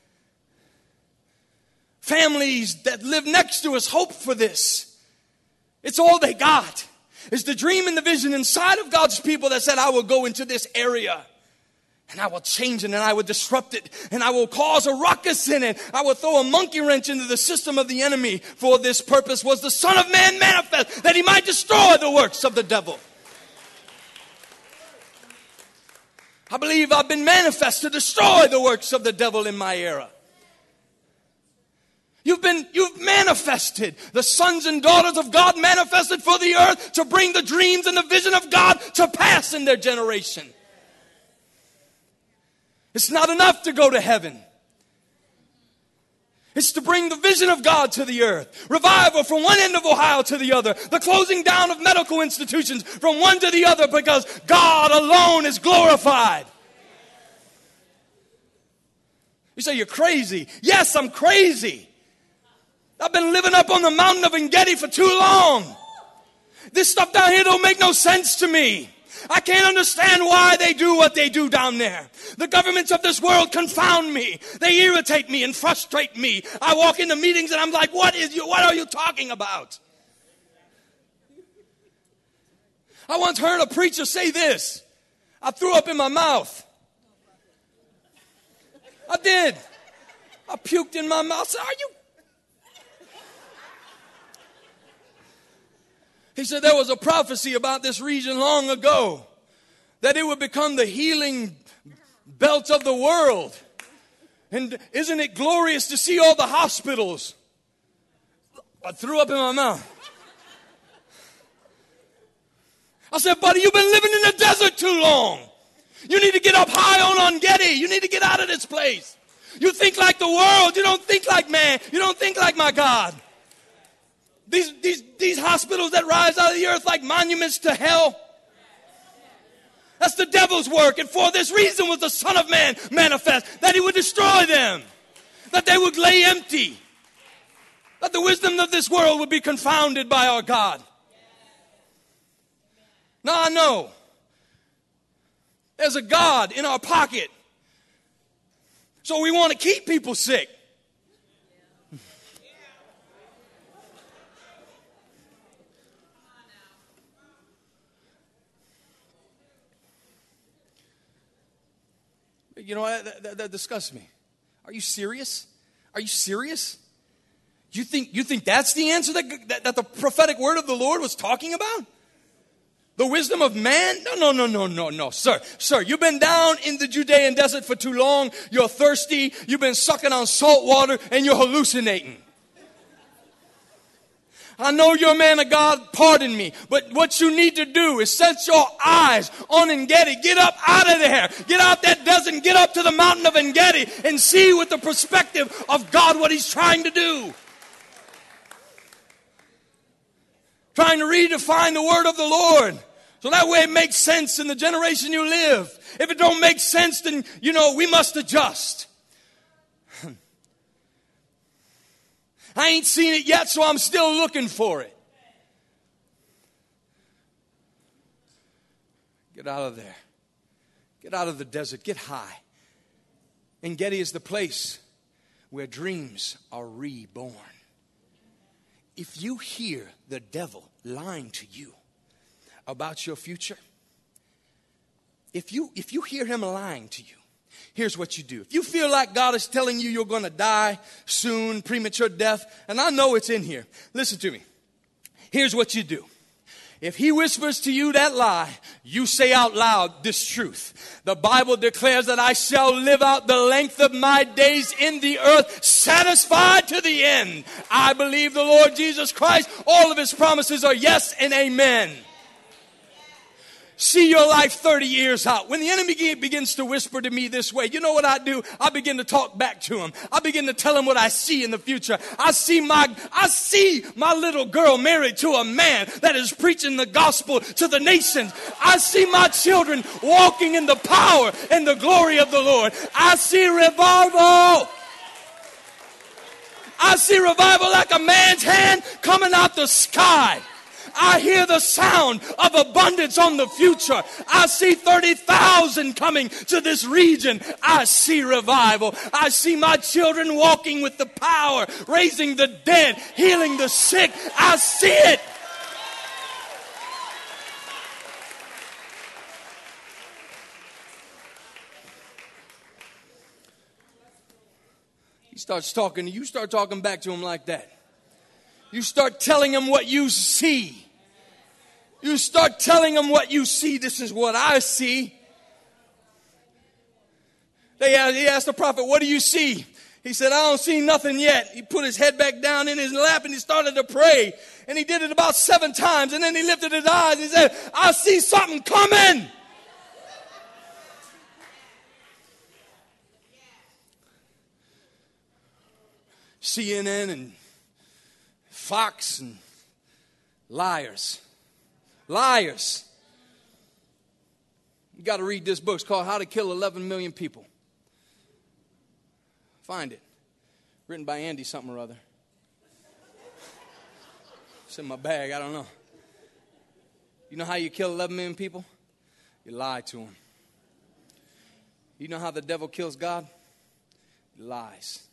Families that live next to us hope for this. It's all they got. It's the dream and the vision inside of God's people that said, I will go into this area and I will change it and I will disrupt it and I will cause a ruckus in it. I will throw a monkey wrench into the system of the enemy. For this purpose was the Son of Man manifest, that he might destroy the works of the devil. I believe I've been manifest to destroy the works of the devil in my era. You've been, you've manifested. The sons and daughters of God manifested for the earth to bring the dreams and the vision of God to pass in their generation. It's not enough to go to heaven. It's to bring the vision of God to the earth. Revival from one end of Ohio to the other. The closing down of medical institutions from one to the other, because God alone is glorified. You say you're crazy. Yes, I'm crazy. I've been living up on the mountain of En-Gedi for too long. This stuff down here don't make no sense to me. I can't understand why they do what they do down there. The governments of this world confound me. They irritate me and frustrate me. I walk into meetings and I'm like, what is you, what are you talking about? I once heard a preacher say this. I threw up in my mouth. I did. I puked in my mouth. I said, are you He said there was a prophecy about this region long ago, that it would become the healing belt of the world. And isn't it glorious to see all the hospitals? I threw up in my mouth. I said, buddy, you've been living in the desert too long. You need to get up high on En-Gedi. You need to get out of this place. You think like the world. You don't think like man. You don't think like my God. These, these, these hospitals that rise out of the earth like monuments to hell. That's the devil's work. And for this reason was the Son of Man manifest, that he would destroy them. That they would lay empty. That the wisdom of this world would be confounded by our God. Now I know there's a God in our pocket. So we want to keep people sick. You know, that, that, that disgusts me. Are you serious? Are you serious? You think, you think that's the answer that, that, that the prophetic word of the Lord was talking about? The wisdom of man? No, no, no, no, no, no. Sir, sir, you've been down in the Judean desert for too long. You're thirsty. You've been sucking on salt water and you're hallucinating. I know you're a man of God, pardon me. But what you need to do is set your eyes on En-Gedi. Get up out of there. Get out that desert and get up to the mountain of En-Gedi and see with the perspective of God what he's trying to do. Trying to redefine the word of the Lord. So that way it makes sense in the generation you live. If it don't make sense, then, you know, we must adjust. I ain't seen it yet, so I'm still looking for it. Get out of there. Get out of the desert. Get high. En-Gedi is the place where dreams are reborn. If you hear the devil lying to you about your future, if you, if you hear him lying to you, here's what you do. If you feel like God is telling you you're going to die soon, premature death, and I know it's in here, listen to me. Here's what you do. If he whispers to you that lie, you say out loud this truth. The Bible declares that I shall live out the length of my days in the earth, satisfied to the end. I believe the Lord Jesus Christ. All of his promises are yes and amen. See your life thirty years out. When the enemy begins to whisper to me this way, you know what I do? I begin to talk back to him. I begin to tell him what I see in the future. I see my, I see my little girl married to a man that is preaching the gospel to the nations. I see my children walking in the power and the glory of the Lord. I see revival. I see revival like a man's hand coming out the sky. I hear the sound of abundance on the future. I see thirty thousand coming to this region. I see revival. I see my children walking with the power, raising the dead, healing the sick. I see it. He starts talking to you, start talking back to him like that. You start telling him what you see. You start telling him what you see. This is what I see. They asked, he asked the prophet, what do you see? He said, I don't see nothing yet. He put his head back down in his lap and he started to pray. And he did it about seven times. And then he lifted his eyes and he said, I see something coming. C N N and Fox and liars. Liars. You got to read this book. It's called How to Kill eleven million People. Find it. Written by Andy something or other. It's in my bag. I don't know. You know how you kill eleven million people? You lie to them. You know how the devil kills God? He lies.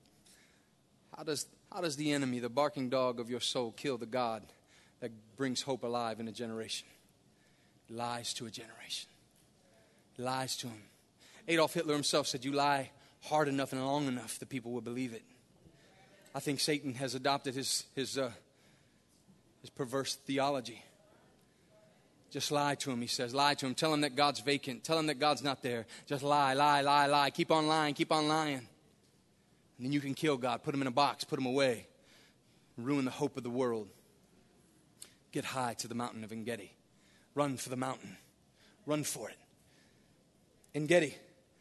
How does How does the enemy, the barking dog of your soul, kill the God that brings hope alive in a generation? He lies to a generation. He lies to him. Adolf Hitler himself said, you lie hard enough and long enough, the people will believe it. I think Satan has adopted his, his, uh, his perverse theology. Just lie to him, he says. Lie to him. Tell him that God's vacant. Tell him that God's not there. Just lie, lie, lie, lie. Keep on lying, keep on lying. And then you can kill God, put him in a box, put him away, ruin the hope of the world. Get high to the mountain of Engedi. Run for the mountain. Run for it. Engedi.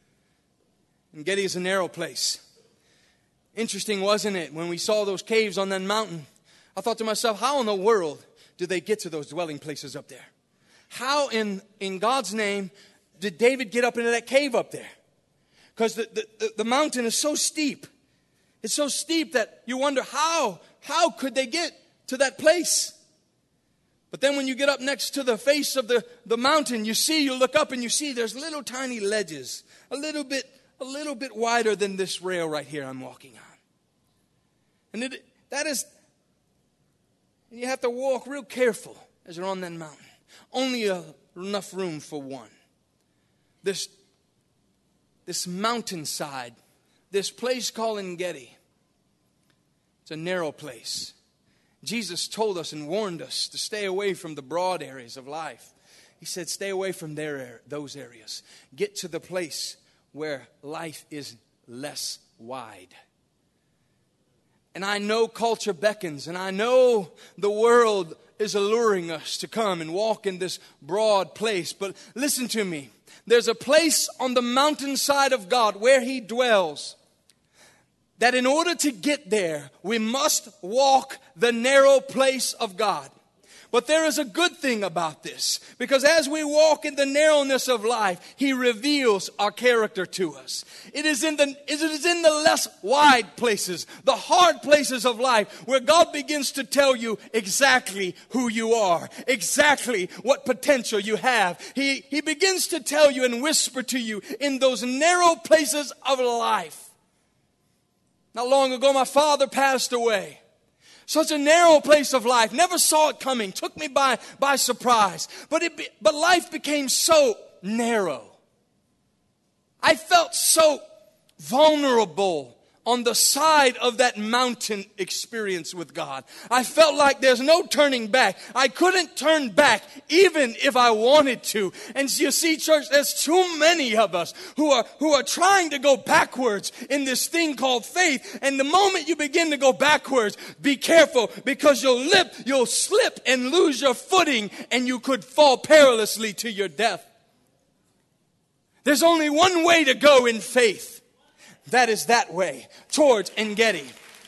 Engedi is a narrow place. Interesting, wasn't it? When we saw those caves on that mountain, I thought to myself, how in the world did they get to those dwelling places up there? How in, in God's name did David get up into that cave up there? Because the, the, the, the mountain is so steep. It's so steep that you wonder how, how could they get to that place? But then when you get up next to the face of the, the mountain, you see, you look up and you see there's little tiny ledges, a little bit, a little bit wider than this rail right here I'm walking on. And it, that is, and you have to walk real careful as you're on that mountain. Only a, enough room for one. This, this mountainside, this place called Engedi, it's a narrow place. Jesus told us and warned us to stay away from the broad areas of life. He said, stay away from their, those areas. Get to the place where life is less wide. And I know culture beckons, and I know the world is alluring us to come and walk in this broad place. But listen to me. There's a place on the mountainside of God where He dwells, that in order to get there, we must walk the narrow place of God. But there is a good thing about this, because as we walk in the narrowness of life, He reveals our character to us. It is in the, it is in the less wide places, the hard places of life, where God begins to tell you exactly who you are, exactly what potential you have. He, he begins to tell you and whisper to you in those narrow places of life. Not long ago, my father passed away. Such a narrow place of life. Never saw it coming. Took me by, by surprise. But, it be, but life became so narrow. I felt so vulnerable on the side of that mountain experience with God. I felt like there's no turning back. I couldn't turn back even if I wanted to. And you see, church, there's too many of us who are who are trying to go backwards in this thing called faith. And the moment you begin to go backwards, be careful, because you'll lip, you'll slip and lose your footing, and you could fall perilously to your death. There's only one way to go in faith. That is that way, towards En-Gedi.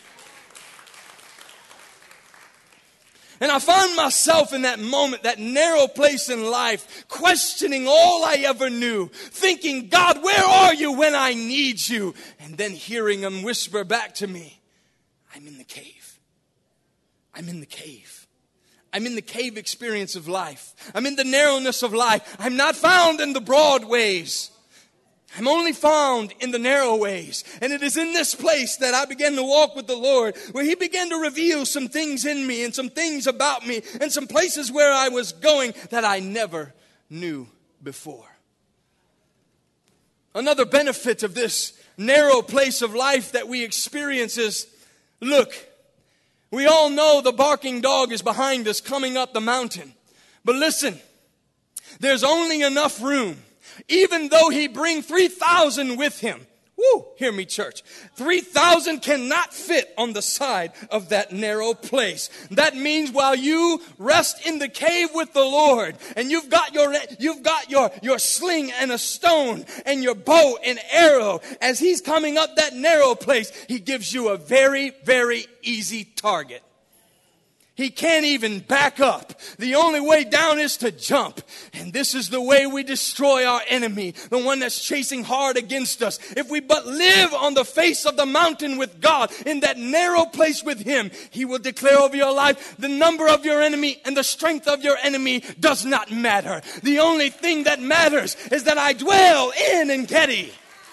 And I found myself in that moment, that narrow place in life, questioning all I ever knew, thinking, God, where are you when I need you? And then hearing him whisper back to me, I'm in the cave. I'm in the cave. I'm in the cave experience of life. I'm in the narrowness of life. I'm not found in the broad ways. I'm only found in the narrow ways. And it is in this place that I began to walk with the Lord, where he began to reveal some things in me and some things about me and some places where I was going that I never knew before. Another benefit of this narrow place of life that we experience is, look, we all know the barking dog is behind us coming up the mountain. But listen, there's only enough room. Even though he bring three thousand with him. Woo, hear me, church. three thousand cannot fit on the side of that narrow place. That means while you rest in the cave with the Lord, and you've got your you've got your, your sling and a stone and your bow and arrow, as he's coming up that narrow place, he gives you a very, very easy target. He can't even back up. The only way down is to jump. And this is the way we destroy our enemy, the one that's chasing hard against us. If we but live on the face of the mountain with God, in that narrow place with him, he will declare over your life, the number of your enemy and the strength of your enemy does not matter. The only thing that matters is that I dwell in En-Gedi.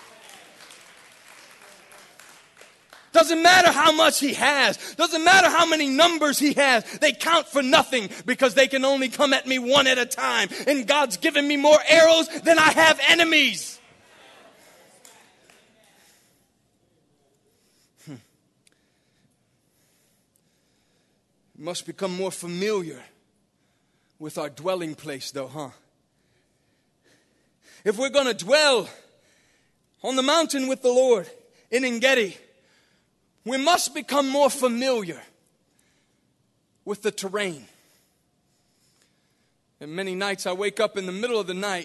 Doesn't matter how much he has. Doesn't matter how many numbers he has. They count for nothing, because they can only come at me one at a time. And God's given me more arrows than I have enemies. Hmm. We must become more familiar with our dwelling place, though, huh? If we're going to dwell on the mountain with the Lord in En-Gedi, we must become more familiar with the terrain. And many nights I wake up in the middle of the night.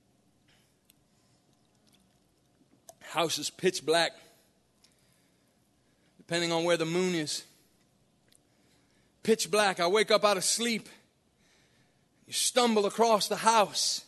House is pitch black, depending on where the moon is. Pitch black. I wake up out of sleep. You stumble across the house.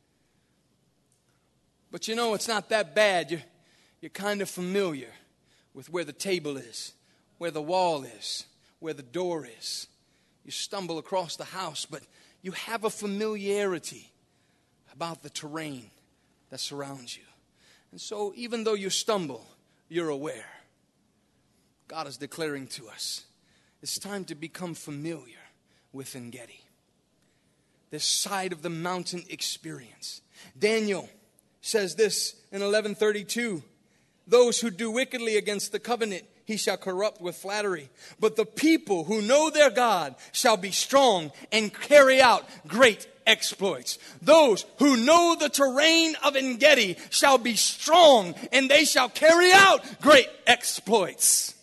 But you know, it's not that bad. You're, you're kind of familiar with where the table is, where the wall is, where the door is. You stumble across the house, but you have a familiarity about the terrain that surrounds you. And so even though you stumble, you're aware. God is declaring to us, it's time to become familiar with En-Gedi, this side of the mountain experience. Daniel says this in eleven thirty-two. Those who do wickedly against the covenant, he shall corrupt with flattery. But the people who know their God shall be strong and carry out great exploits. Those who know the terrain of En-Gedi shall be strong, and they shall carry out great exploits.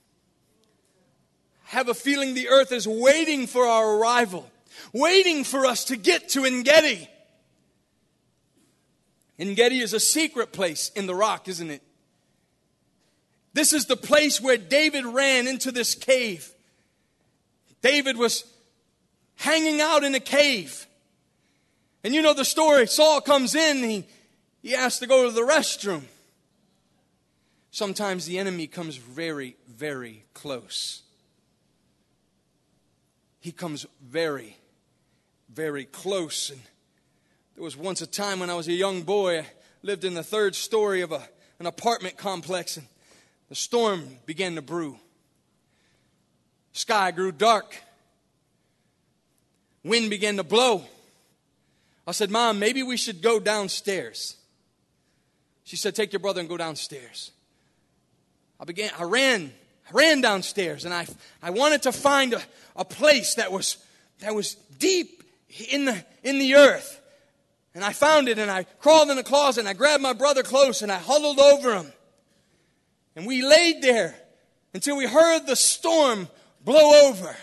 I have a feeling the earth is waiting for our arrival, waiting for us to get to En-Gedi. En-Gedi is a secret place in the rock, isn't it? This is the place where David ran into this cave. David was hanging out in a cave. And you know the story. Saul comes in, he, he has to go to the restroom. Sometimes the enemy comes very, very close. He comes very, very close. And there was once a time when I was a young boy, I lived in the third story of a, an apartment complex. And the storm began to brew. Sky grew dark. Wind began to blow. I said, Mom, maybe we should go downstairs. She said, take your brother and go downstairs. I began, I ran, I ran downstairs, and I, I wanted to find a, a place that was, that was deep in the, in the earth. And I found it, and I crawled in the closet, and I grabbed my brother close, and I huddled over him. And we laid there until we heard the storm blow over.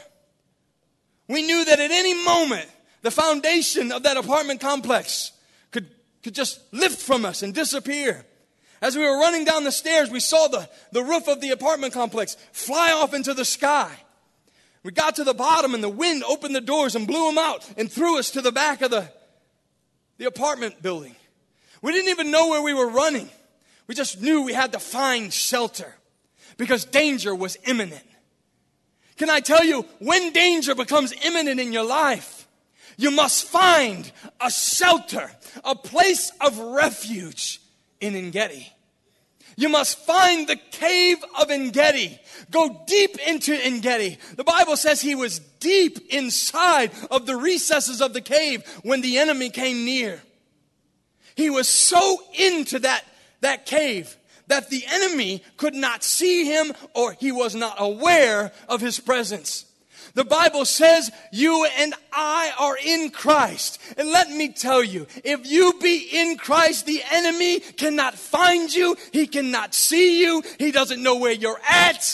We knew that at any moment, the foundation of that apartment complex could, could just lift from us and disappear. As we were running down the stairs, we saw the, the roof of the apartment complex fly off into the sky. We got to the bottom, and the wind opened the doors and blew them out and threw us to the back of the, the apartment building. We didn't even know where we were running. We just knew we had to find shelter because danger was imminent. Can I tell you, when danger becomes imminent in your life, you must find a shelter, a place of refuge in En-Gedi. You must find the cave of En-Gedi. Go deep into En-Gedi. The Bible says he was deep inside of the recesses of the cave when the enemy came near. He was so into that, that cave that the enemy could not see him, or he was not aware of his presence. The Bible says you and I are in Christ. And let me tell you, if you be in Christ, the enemy cannot find you. He cannot see you. He doesn't know where you're at.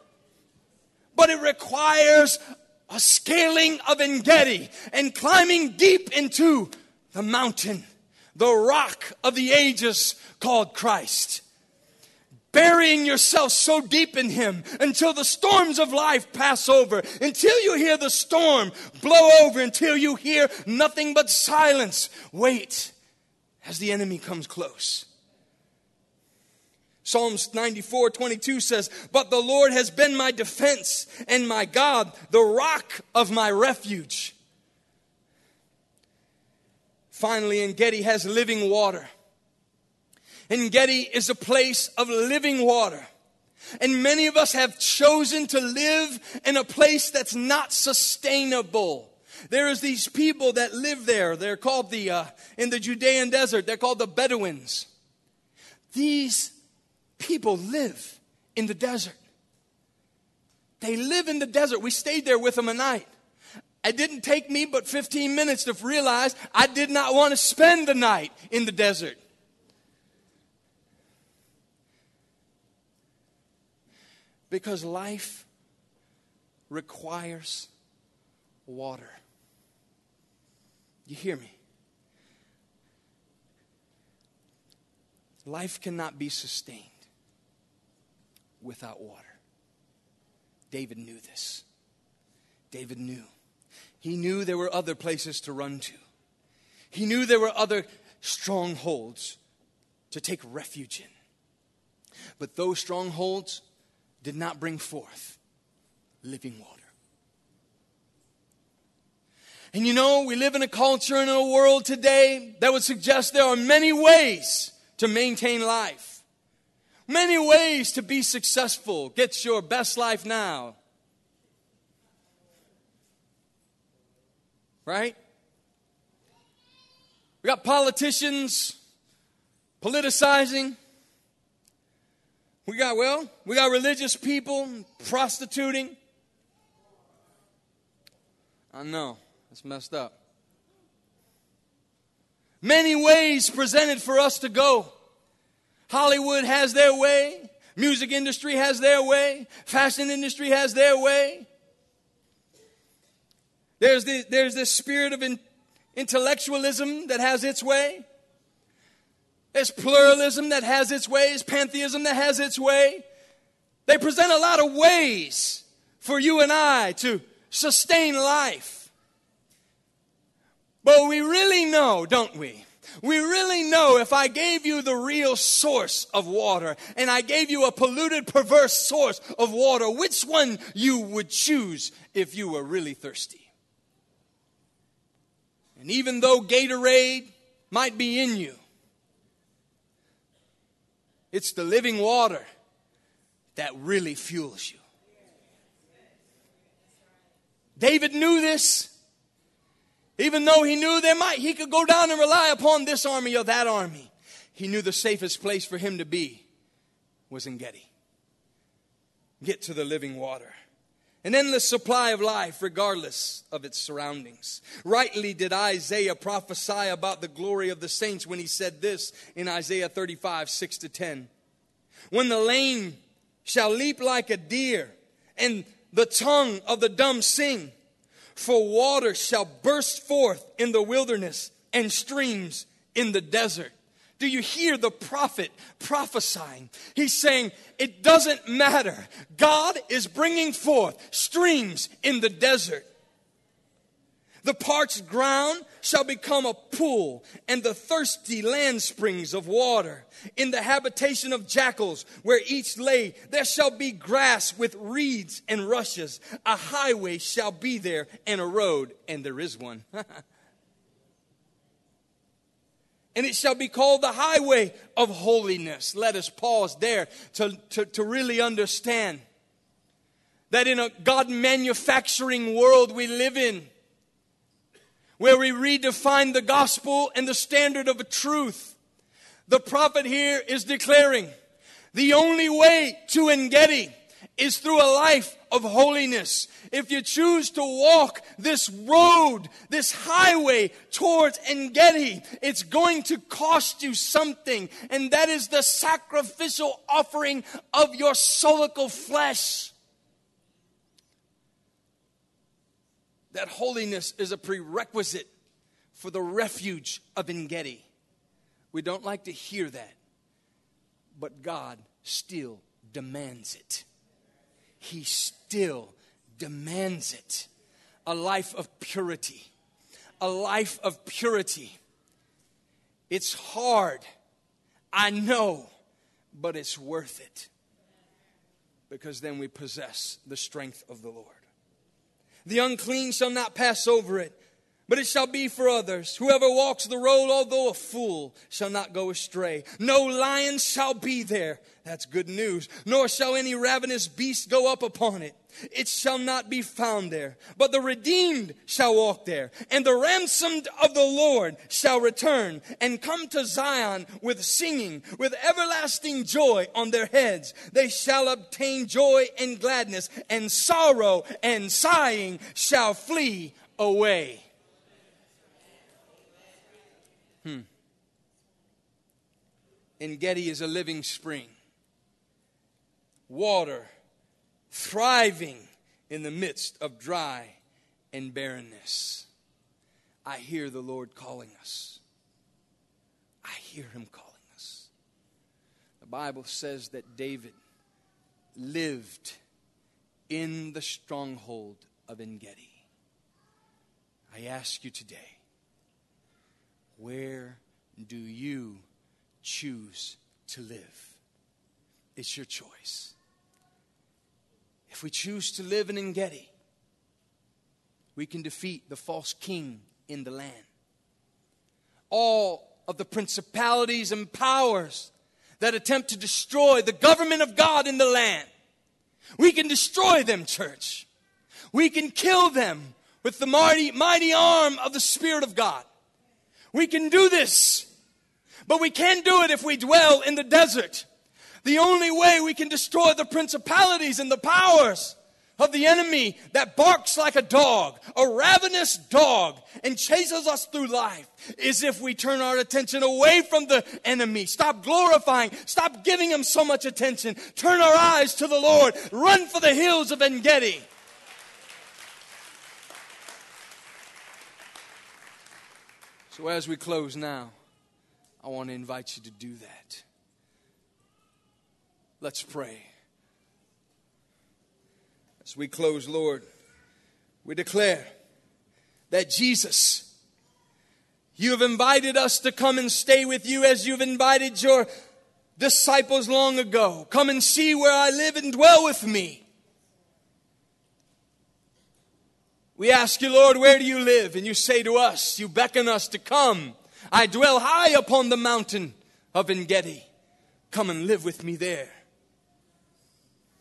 But it requires a scaling of En-Gedi and climbing deep into the mountain, the rock of the ages called Christ. Burying yourself so deep in him until the storms of life pass over, until you hear the storm blow over, until you hear nothing but silence. Wait as the enemy comes close. Psalms ninety-four twenty-two says, but the Lord has been my defense and my God, the rock of my refuge. Finally, En-Gedi has living water. En-Gedi is a place of living water. And many of us have chosen to live in a place that's not sustainable. There is these people that live there. They're called the, uh, in the Judean desert, they're called the Bedouins. These people live in the desert. They live in the desert. We stayed there with them a night. It didn't take me but fifteen minutes to realize I did not want to spend the night in the desert. Because life requires water. You hear me? Life cannot be sustained without water. David knew this. David knew. He knew there were other places to run to. He knew there were other strongholds to take refuge in. But those strongholds did not bring forth living water. And you know, we live in a culture and in a world today that would suggest there are many ways to maintain life. Many ways to be successful. Get your best life now. Right? We got politicians politicizing. We got, well, we got religious people prostituting. I know, that's messed up. Many ways presented for us to go. Hollywood has their way. Music industry has their way. Fashion industry has their way. There's this, there's this spirit of in, intellectualism that has its way. There's pluralism that has its ways, pantheism that has its way. They present a lot of ways for you and I to sustain life. But we really know, don't we? We really know if I gave you the real source of water and I gave you a polluted, perverse source of water, which one you would choose if you were really thirsty. And even though Gatorade might be in you, it's the living water that really fuels you. David knew this. Even though he knew there might, he could go down and rely upon this army or that army. He knew the safest place for him to be was En Gedi. Get to the living water. An endless supply of life regardless of its surroundings. Rightly did Isaiah prophesy about the glory of the saints when he said this in Isaiah thirty-five, six to ten. When the lame shall leap like a deer, and the tongue of the dumb sing, for water shall burst forth in the wilderness and streams in the desert. Do you hear the prophet prophesying? He's saying, it doesn't matter. God is bringing forth streams in the desert. The parched ground shall become a pool, and the thirsty land springs of water. In the habitation of jackals, where each lay, there shall be grass with reeds and rushes. A highway shall be there, and a road, and there is one. And it shall be called the highway of holiness. Let us pause there to, to, to really understand that in a God manufacturing world we live in, where we redefine the gospel and the standard of a truth, the prophet here is declaring the only way to En Gedi is through a life of holiness. If you choose to walk this road, this highway towards En Gedi, it's going to cost you something, and that is the sacrificial offering of your soulical flesh. That holiness is a prerequisite for the refuge of En Gedi. We don't like to hear that, but God still demands it. He still demands it. A life of purity. A life of purity. It's hard, I know, but it's worth it. Because then we possess the strength of the Lord. The unclean shall not pass over it, but it shall be for others. Whoever walks the road, although a fool, shall not go astray. No lion shall be there. That's good news. Nor shall any ravenous beast go up upon it. It shall not be found there. But the redeemed shall walk there. And the ransomed of the Lord shall return and come to Zion with singing, with everlasting joy on their heads. They shall obtain joy and gladness, and sorrow and sighing shall flee away. Hmm. En Gedi is a living spring. Water thriving in the midst of dry and barrenness. I hear the Lord calling us. I hear Him calling us. The Bible says that David lived in the stronghold of En Gedi. I ask you today, where do you choose to live? It's your choice. If we choose to live in En Gedi, we can defeat the false king in the land. All of the principalities and powers that attempt to destroy the government of God in the land, we can destroy them, church. We can kill them with the mighty, mighty arm of the Spirit of God. We can do this, but we can't do it if we dwell in the desert. The only way we can destroy the principalities and the powers of the enemy that barks like a dog, a ravenous dog, and chases us through life, is if we turn our attention away from the enemy. Stop glorifying. Stop giving him so much attention. Turn our eyes to the Lord. Run for the hills of En Gedi. So as we close now, I want to invite you to do that. Let's pray. As we close, Lord, we declare that Jesus, you have invited us to come and stay with you as you've invited your disciples long ago. Come and see where I live and dwell with me. We ask you, Lord, where do you live? And you say to us, you beckon us to come. I dwell high upon the mountain of En Gedi. Come and live with me there.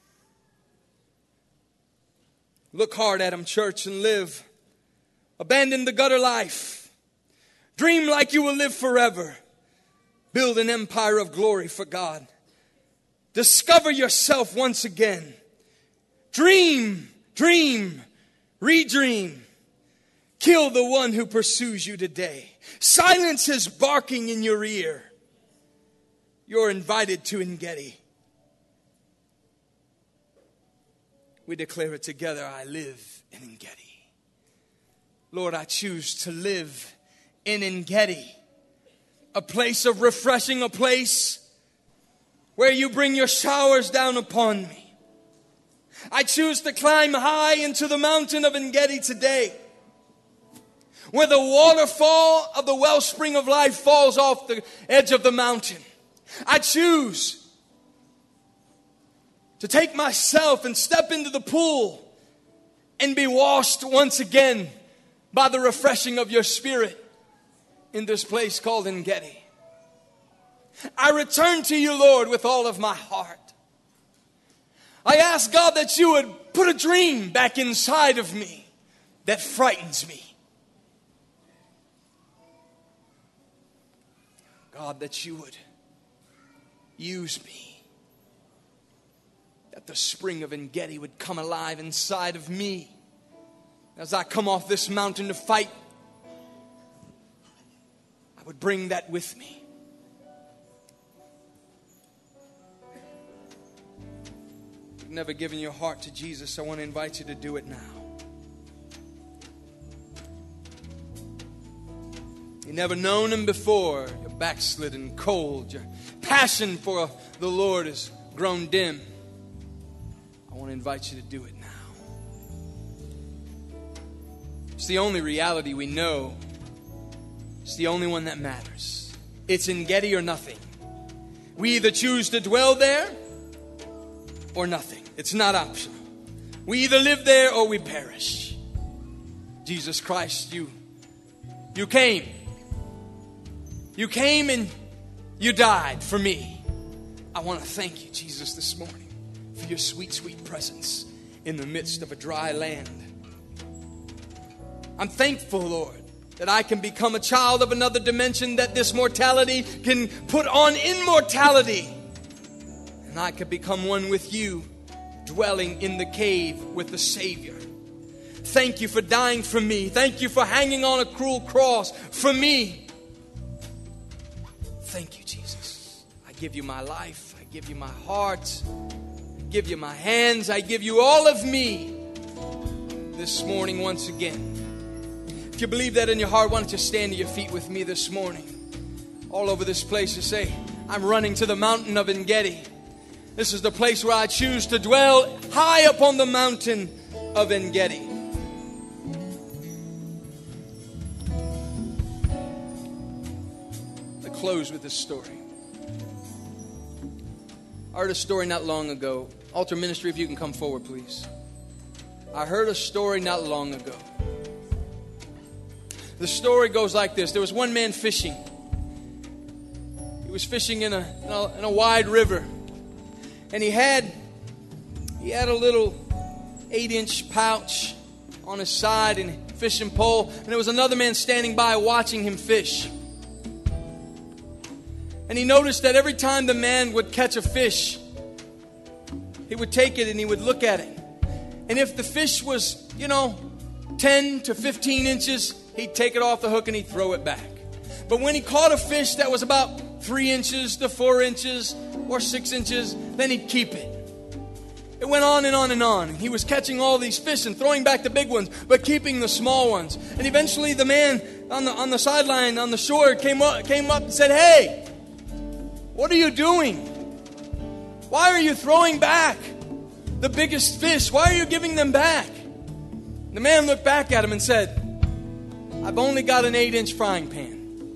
Look hard at them, church, and live. Abandon the gutter life. Dream like you will live forever. Build an empire of glory for God. Discover yourself once again. Dream, dream, redream. Kill the one who pursues you today. Silence his barking in your ear. You're invited to En-Gedi. We declare it together. I live in En-Gedi. Lord, I choose to live in En-Gedi. A place of refreshing, a place where you bring your showers down upon me. I choose to climb high into the mountain of En-Gedi today, where the waterfall of the wellspring of life falls off the edge of the mountain. I choose to take myself and step into the pool and be washed once again by the refreshing of your Spirit in this place called En-Gedi. I return to you, Lord, with all of my heart. I ask, God, that you would put a dream back inside of me that frightens me. God, that you would use me. That the spring of En-Gedi would come alive inside of me. As I come off this mountain to fight, I would bring that with me. If you've never given your heart to Jesus, I want to invite you to do it now. You've never known him before. You're backslidden, cold. Your passion for the Lord has grown dim. I want to invite you to do it now. It's the only reality we know. It's the only one that matters. It's En-Gedi or nothing. We either choose to dwell there or nothing. It's not optional. We either live there or we perish. Jesus Christ, you, you came. You came and you died for me. I want to thank you, Jesus, this morning for your sweet, sweet presence in the midst of a dry land. I'm thankful, Lord, that I can become a child of another dimension, that this mortality can put on immortality. And I can become one with you, dwelling in the cave with the Savior. Thank you for dying for me. Thank you for hanging on a cruel cross for me. Thank you, Jesus. I give you my life. I give you my heart. I give you my hands. I give you all of me this morning once again. If you believe that in your heart, why don't you stand to your feet with me this morning? All over this place you say, I'm running to the mountain of En-Gedi. This is the place where I choose to dwell high upon the mountain of En-Gedi. I'll close with this story. I heard a story not long ago. Altar ministry, if you can come forward, please. I heard a story not long ago. The story goes like this. There was one man fishing. He was fishing in a, in a, in a wide river. And he had, he had a little eight-inch pouch on his side and fishing pole. And there was another man standing by watching him fish. And he noticed that every time the man would catch a fish, he would take it and he would look at it. And if the fish was, you know, ten to fifteen inches, he'd take it off the hook and he'd throw it back. But when he caught a fish that was about three inches to four inches or six inches, then he'd keep it. It went on and on and on. He was catching all these fish and throwing back the big ones, but keeping the small ones. And eventually the man on the on the sideline, on the shore, came up, came up and said, "Hey, what are you doing? Why are you throwing back the biggest fish? Why are you giving them back?" The man looked back at him and said, "I've only got an eight-inch frying pan."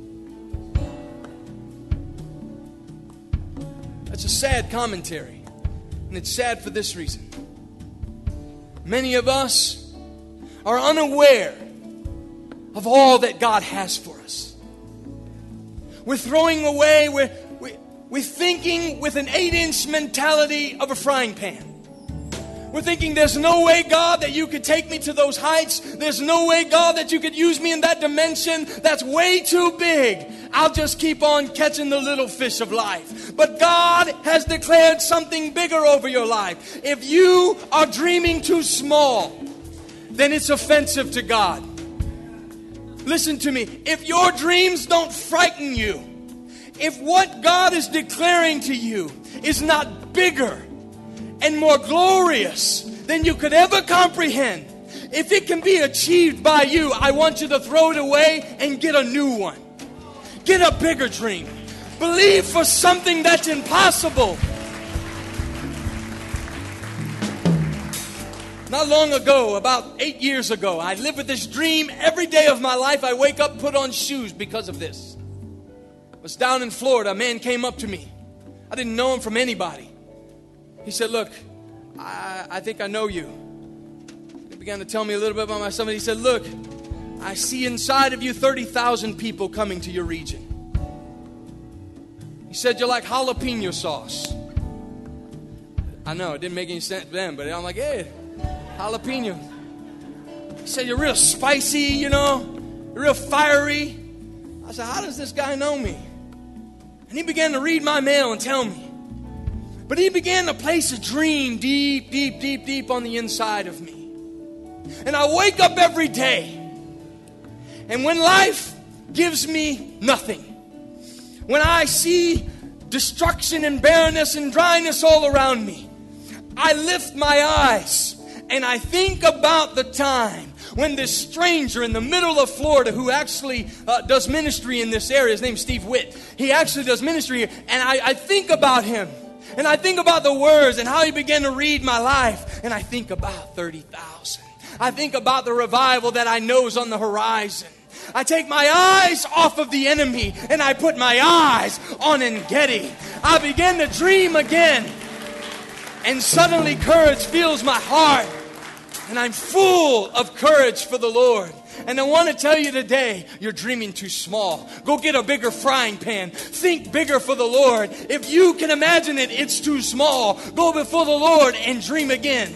That's a sad commentary. And it's sad for this reason. Many of us are unaware of all that God has for us. We're throwing away, we're, we're, we're thinking with an eight-inch mentality of a frying pan. We're thinking there's no way, God, that you could take me to those heights. There's no way, God, that you could use me in that dimension. That's way too big. I'll just keep on catching the little fish of life. But God has declared something bigger over your life. If you are dreaming too small, then it's offensive to God. Listen to me. If your dreams don't frighten you, if what God is declaring to you is not bigger and more glorious than you could ever comprehend, if it can be achieved by you, I want you to throw it away and get a new one. Get a bigger dream. Believe for something that's impossible. Not long ago, about eight years ago, I lived with this dream. Every day of my life, I wake up, put on shoes because of this. I was down in Florida. A man came up to me. I didn't know him from anybody. He said, look, I, I think I know you. He began to tell me a little bit about myself. And he said, look, I see inside of you thirty thousand people coming to your region. He said, you're like jalapeno sauce. I know, it didn't make any sense then, but I'm like, hey, jalapeno. He said, you're real spicy, you know, you're real fiery. I said, how does this guy know me? And he began to read my mail and tell me. But he began to place a dream deep, deep, deep, deep on the inside of me. And I wake up every day. And when life gives me nothing, when I see destruction and barrenness and dryness all around me, I lift my eyes and I think about the time when this stranger in the middle of Florida who actually uh, does ministry in this area, his name's Steve Witt, he actually does ministry here, and I, I think about him. And I think about the words and how he began to read my life. And I think about thirty thousand. I think about the revival that I know is on the horizon. I take my eyes off of the enemy and I put my eyes on Engedi. I begin to dream again. And suddenly courage fills my heart. And I'm full of courage for the Lord. And I want to tell you today, you're dreaming too small. Go get a bigger frying pan. Think bigger for the Lord. If you can imagine it, it's too small. Go before the Lord and dream again.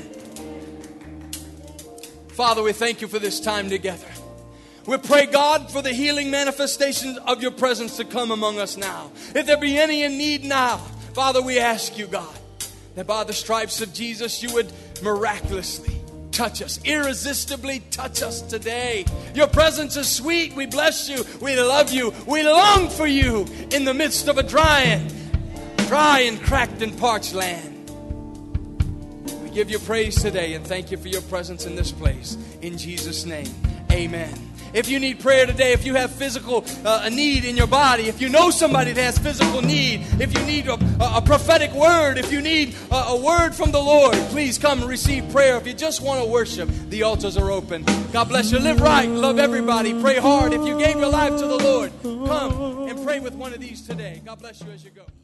Father, we thank you for this time together. We pray, God, for the healing manifestations of your presence to come among us now. If there be any in need now, Father, we ask you, God, that by the stripes of Jesus, you would miraculously touch us, irresistibly touch us today. Your presence is sweet. We bless you. We love you. We long for you in the midst of a dry and, dry and cracked and parched land. We give you praise today and thank you for your presence in this place. In Jesus' name, amen. If you need prayer today, if you have physical uh, a need in your body, if you know somebody that has physical need, if you need a, a prophetic word, if you need a, a word from the Lord, please come and receive prayer. If you just want to worship, the altars are open. God bless you. Live right. Love everybody. Pray hard. If you gave your life to the Lord, come and pray with one of these today. God bless you as you go.